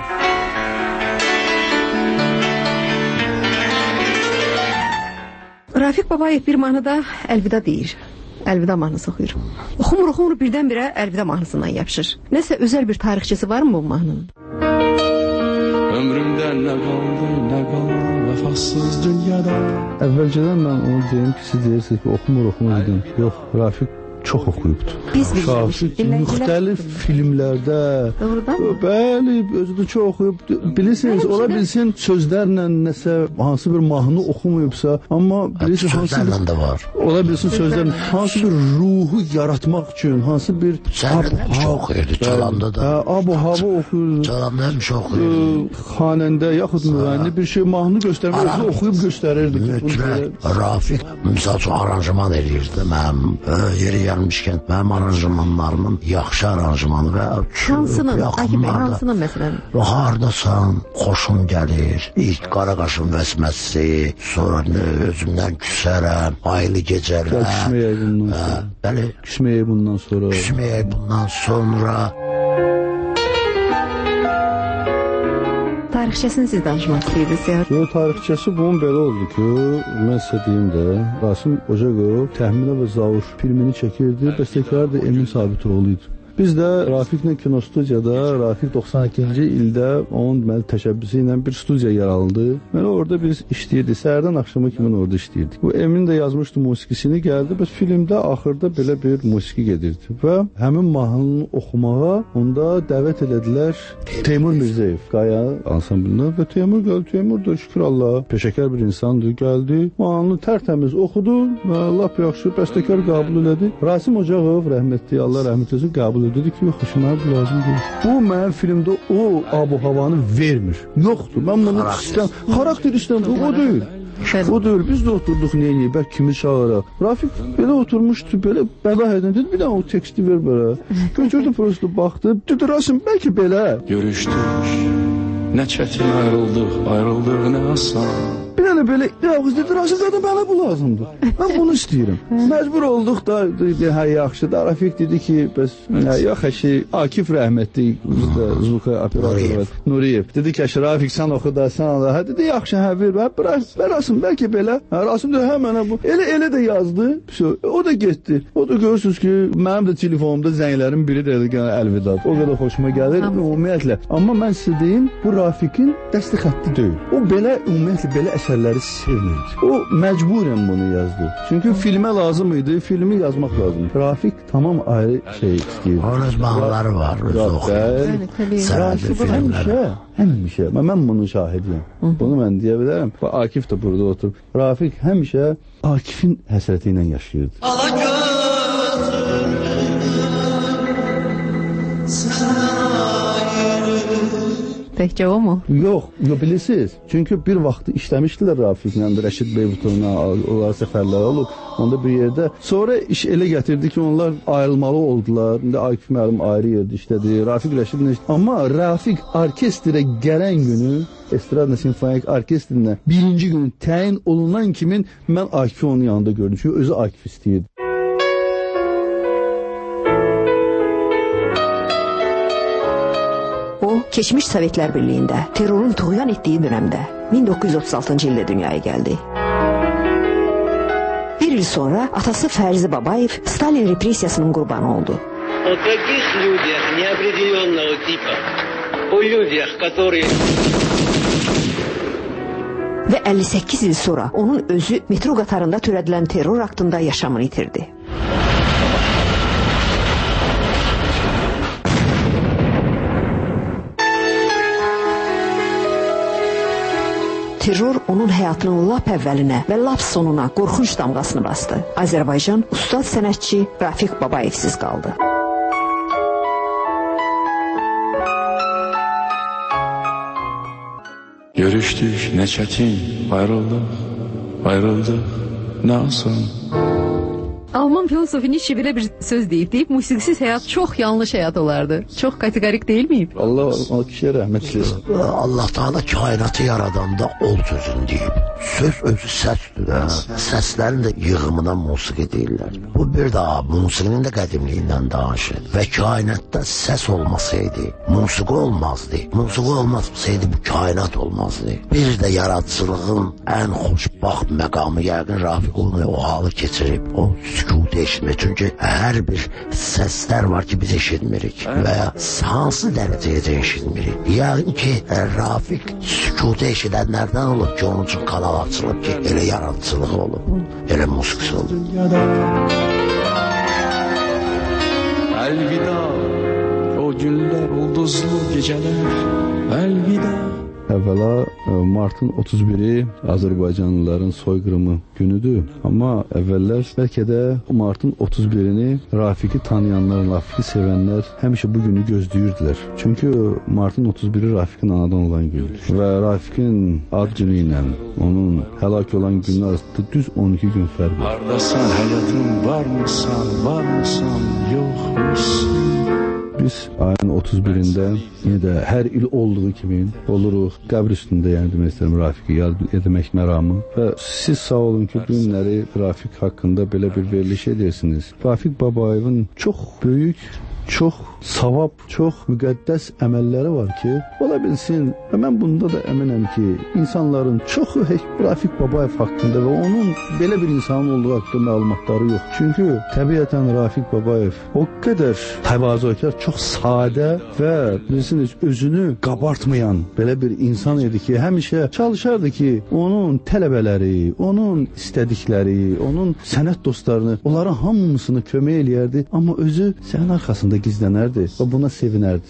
Rafiq Babayev bir mahnıda əlvida deyir. Əlvida mahnısı oxuyur. Oxumur birdən-birə əlvida mahnısından yapışır. Nəsə özəl bir tarixçisi var mı bu mahnının? Ömrümdə nə qaldı vəfasız dünyada. Əvvəlcədən mən onu deyim ki, siz deyirsiniz ki, oxumur dedim. Yox, Rafiq çox oxuyubdur. Rafiq müxtəlif filmlərdə, bəli, özü də çox oxuyub. Bilirsiniz, ola bilsin sözlərlə nəsə, hansı bir mahnı oxumayıbsa, amma bilirsiniz, sözlərlə də var. Ola bilsin sözlərlə, hansı bir ruhu yaratmaq üçün, hansı bir çox oxuyurdu, çalanda da. Ab-hava oxuyurdu. Çalanda həmişə oxuyurdu. Xanəndə, yaxud müğənni bir şey mahnı göstərmək, oxuyub göstərirdi. Rafiq, misal üçün, aranjman edirdi, mənim yeri gəlmişkən, mənim aranjmanlarımın yaxşı aranjmanı və hansının məsələn? Hardasan, xoşum gəlir, ilk Qaraqaşın vəsməsi, sonra özümdən küsərəm, aylı gecələr. Küsməyək bundan sonra. Küsməyək bundan sonra. Tarixçəsini siz danışmaq istəyirsiniz? Yox, tarixçəsi bunun belə oldu ki, mən sizə deyim də, Rasim Ocaqov Təxminə və Zavuş filmini çəkirdi, bəstəkar da Emin Sabitoğlu idi. Biz də Rafiqlə kinostudiyada, Rafiq 92-ci ildə onun deməli təşəbbüsü ilə bir studiya yaraldı. Deməli orada biz işləyirdik, səhərdən axşama kimi orada işləyirdik. Bu Emin də yazmışdı musiqisini, gəldi, bəs filmdə axırda belə bir musiqi gedirdi və həmin mahnını oxumağa onda dəvət elədilər Teymur Mirzəyev, Qaya ansamblından və Teymur gəldi. Teymur da şükür Allah, peşəkar bir insandır, gəldi, mahnını tərtəmiz oxudu və lap yaxşı bəstəkar qəbul elədi. Rasim Ocaqov rəhmətli, Allah rəhmət etsin, qəbul dedi ki, yox, hoşuma bu lazım deyil. Bu mənim filmdə o abu-havanı vermir. Yoxdur. Mən bunu istəyirəm. Xarakter istəyirəm. O deyil. O deyil. Biz də oturduq neyini, bəlkə kimi çağıraq. Rafiq belə oturmuşdu, belə bədah edən dedi, bir dənə o teksti ver belə. Götürdü, prosto baxdı. Dedi, Rasim, bəlkə belə. Görüşdük, nə çətin ayrıldıq nə asan. Bir dənə belə, yavuz dedi, Rasim dedi, mənə bu lazımdır. Mən bunu istəyirəm. Məcbur olduq da, hə, yaxşı da. Rafiq dedi ki, bəs, yox, əşi, Akif rəhmətli, Zulka operator Nuriyev. Dedi ki, əşi, Rafiq, sən oxu da, sən da. Hə, dedi, yaxşı, hə, ver, Rasim, bəlkə belə. Rasim dedi, hə, mənə bu. Elə də yazdı. O da getdi. O da görürsünüz ki, mənim də telefonumda zənglərin biri də əlvida. O qədər xoşuma gəlir, ümumiyyətlə. Amma mən sizə deyim, bu Rafiqin dəsti xətti deyil. O belə, ümumiyyətlə, belə əsərləri sevmirdi. O məcburən bunu yazdı. Çünki filmə lazım idi, filmi yazmaq lazım. Rafiq tamam ayrı şey istəyir. Onun öz mahnıları var, öz oxuyur. Sənədi filmləri. Həmişə, mən bunun şahidiyim. Bunu mən deyə bilərəm. Akif də burada oturub. Rafiq həmişə Akifin həsrəti ilə yaşayırdı. Təkcə o mu? Yox, bilirsiniz. Çünki bir vaxtı işləmişdilər Rafiqlə, Rəşid Beybutovla, onlar səfərlər olub. Onda bir yerdə. Sonra iş elə gətirdi ki, onlar ayrılmalı oldular. İndi Akif müəllim ayrı yerdə işlədi. Rafiq Rəşidlə. Amma Rafiq orkestrə gələn günü Estradla Simfonik Orkestrinə birinci gün təyin olunan kimin mən Akifi onun yanında gördüm. Çünki özü Akif istəyirdi. O, keçmiş Sovetlər Birliyində, terrorun tuğyan etdiyi dönəmdə 1936-cı ildə dünyaya gəldi. Bir il sonra atası Fərzi Babayev Stalin repressiyasının qurbanı oldu. O таких людях неопределенного типа, o людях, которые... Və 58 il sonra onun özü metro qatarında törədilən terror aktında yaşamını itirdi. Terror onun həyatının lap əvvəlinə və lap sonuna qorxunc damğasını bastı. Azərbaycan ustad sənətçi Rafiq Babayevsiz qaldı. Görüşdük, nə çətin, ayrıldıq, nə asan. Alman filosofu Nietzsche belə bir söz deyib, musiqisiz həyat çox yanlış həyat olardı. Çox kategorik deyil miyib? Allah o kişiyə rəhmət etsin. Allah Teala kainatı yaradanda ol sözünü deyib. Söz özü səsdir də. Səslərin də yığımına musiqi deyirlər. Bu bir daha musiqinin də qədimliyindən danışır. Və kainatda səs olmasaydı, musiqi olmazdı. Musiqi olmasaydı bu kainat olmazdı. Bir də yaradıcılığın ən xoşbaxt məqamı yəqin Rafiq onu o halı keçirib. O sükutu eşitmək. Çünki hər bir səslər var ki biz eşitmirik. Və ya hansı dərəcəyə eşitmirik. Yəni ki Rafiq sükutu eşidənlərdən olub ki onun üçün kanal açılıb ki elə yaradıcılığı olub. Elə musiqisi olub. Əlvida o günlər, ulduzlu gecələr, əlvida. Əvvəla martın 31-i Azərbaycanlıların soyqırımı günüdür. Amma əvvəllər bəlkə də martın 31-ini Rafiqi tanıyanlar, Rafiqi sevənlər həmişə bu günü gözləyirdilər. Çünki martın 31-i Rafiqin anadan olan gündür. Və Rafiqin ad günü ilə onun həlak olan günün arasında düz 12 gün fərq var. Hardasan həyatım, varmısan, yoxmusan. Biz ayın 31-də yenə də hər il olduğu kimi oluruq qəbr üstündə, yəni demək istəyirəm Rafiqi yad etmək məramı. Və siz sağ olun ki, bu günləri Rafiq haqqında belə bir veriliş edirsiniz. Rafiq Babayevin çox böyük, çox savab, çox müqəddəs əməlləri var ki, ola bilsin və mən bunda da əminəm ki, insanların çoxu Rafiq Babayev haqqında və onun belə bir insanın olduğu haqqında məlumatları yox. Çünki təbiətən Rafiq Babayev o qədər təvazökar, çox sadə və bilirsiniz, özünü qabartmayan belə bir insan idi ki, həmişə çalışardı ki, onun tələbələri, onun istədikləri, onun sənət dostlarını, onların hamısını kömək eləyərdi, amma özü sənin arxasında gizlənərdi və buna sevinərdi.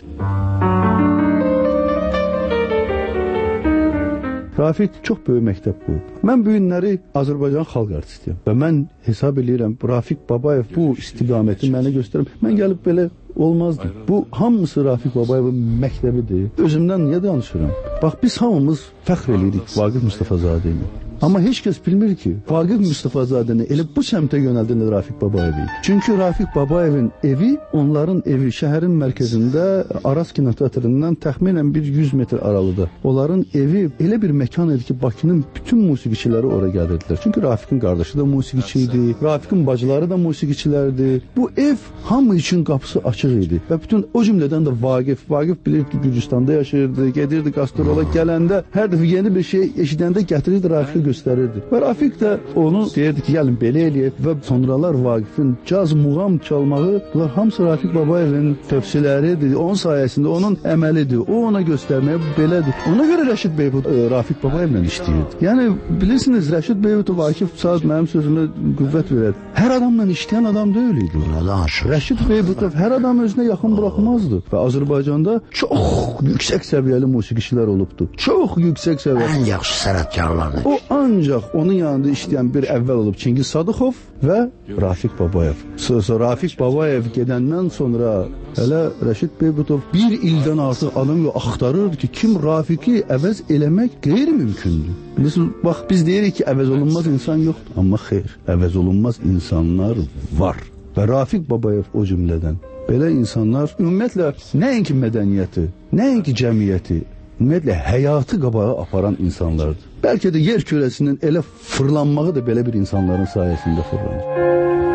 Rafiq çox böyük məktəb bu. Mən bu günləri Azərbaycan xalq artistiyəm və mən hesab edirəm Rafiq Babayev bu istiqaməti mənə göstərəm. Mən gəlib belə olmazdı. Bu hamısı Rafiq Babayevin məktəbidir. Özümdən niyə danışıram? Bax biz hamımız fəxr edirik Vaqif Mustafazadə ilə. Amma heç kəs bilmir ki, Vaqif Mustafazadəni elə bu səmtə yönəldən Rafiq Babayevi. Çünki Rafiq Babayevin evi, onların evi şəhərin mərkəzində Aras kinoteatrından təxminən bir 100 metr aralıda. Onların evi elə bir məkan idi ki, Bakının bütün musiqiçiləri ora gəlirdilər. Çünki Rafiqin qardaşı da musiqiçi idi, Rafiqin bacıları da musiqiçilərdi. Bu ev hamı üçün qapısı açıq idi. Və bütün o cümlədən də Vaqif bilir ki, Gürcüstanda yaşayırdı, gedirdi qastrola, gələndə hər dəfə yeni bir şey eşidəndə gətirirdi Rafiqi göstərirdi. Və Rafiq də onu deyirdi ki, gəlin belə eləyək və sonralar Vaqifin caz, muğam çalmağı, bunlar hamısı Rafiq Babayevin tövsiyələridir, onun sayəsində, onun əməlidir, o ona göstərməyə belədir. Ona görə Rəşid Beybud Rafiq Babayevlə işləyirdi. Yəni, bilirsiniz, Rəşid Beybud Vaqif saat mənim sözümə qüvvət verər. Hər adamla işləyən adam deyil idi. Rəşid Beybud hər adam özünə yaxın buraxmazdı. Və Azərbaycanda çox yüksək səviyyəli musiqiçilər olubdu. Çox yüksək səviyyəli. Ən yaxşı sənətkarlardır. O ancaq onun yanında işləyən bir əvvəl olub Çingiz Sadıxov və Rafiq Babayev. Rafiq Babayev gedəndən sonra hələ Rəşid Beybudov bir ildən artıq adam axtarırdı ki, kim Rafiqi əvəz eləmək qeyri-mümkündür. Bilirsiniz, bax, biz deyirik ki, əvəz olunmaz insan yoxdur. Amma xeyr, əvəz olunmaz insanlar var. Və Rafiq Babayev o cümlədən. Belə insanlar ümumiyyətlə nəinki mədəniyyəti, nəinki cəmiyyəti, ümumiyyətlə həyatı qabağa aparan insanlardır. Bəlkə də yer kürəsinin elə fırlanmağı da belə bir insanların sayəsində fırlanır.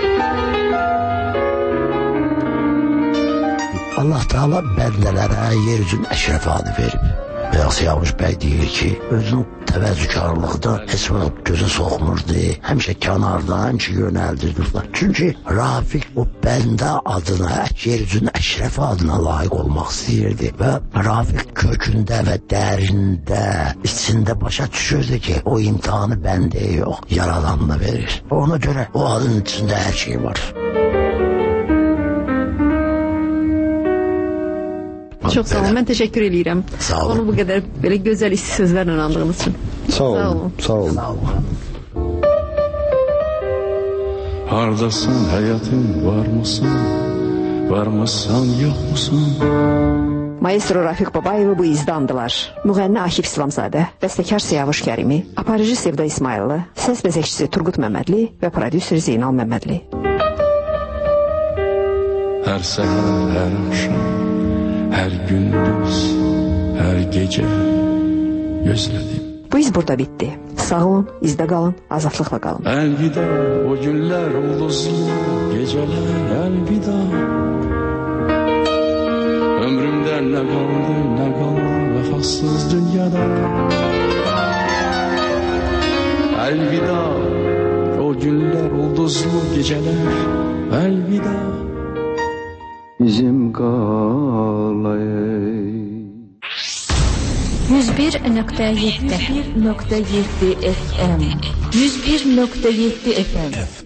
Allah Teala bəndələrə yer üzün əşrəf adı verib. Beyaz Siyavuş bəy deyir ki, özünün təvəzzükarlıqda heç vaxt gözə soxmurdu. Həmişə kənarda, həmişə yönəldirdi. Çünki Rafiq o bəndə adına, yeryüzünün əşrəfi adına layiq olmaq istəyirdi və Rafiq kökündə və dərində, içində başa düşürdü ki, o imtihanı bəndə yox, yaradanla verir. Ona görə o adın içində hər şey var. Çox sağ olun, mən təşəkkür edirəm. Sağ olun. Onu bu qədər belə gözəl isti sözlərlə andığınız üçün. Sağ olun. Sağ olun. Sağ olun. Hardasın həyatım, varmısan, yoxmusan? Maestro Rafiq Babayevi bu izdə andılar. Müğənni Akif İslamzadə, bəstəkar Siyavuş Kərimi, aparıcı Sevda İsmayıllı, səs bəzəkçisi Turqut Məmmədli və prodüser Zeynal Məmmədli. Hər səhər, hər axşam, hər gündüz, hər gecə gözlədim. Bu iz burada bitdi. Sağ olun, izdə qalın, azadlıqla qalın. Əlvida o günlər, ulduzlu gecələr, əlvida. Ömrümdə nə qaldı vəfasız dünyada. Əlvida o günlər, ulduzlu gecələr, əlvida. Bizim qalay 101.7 FM 101.7 FM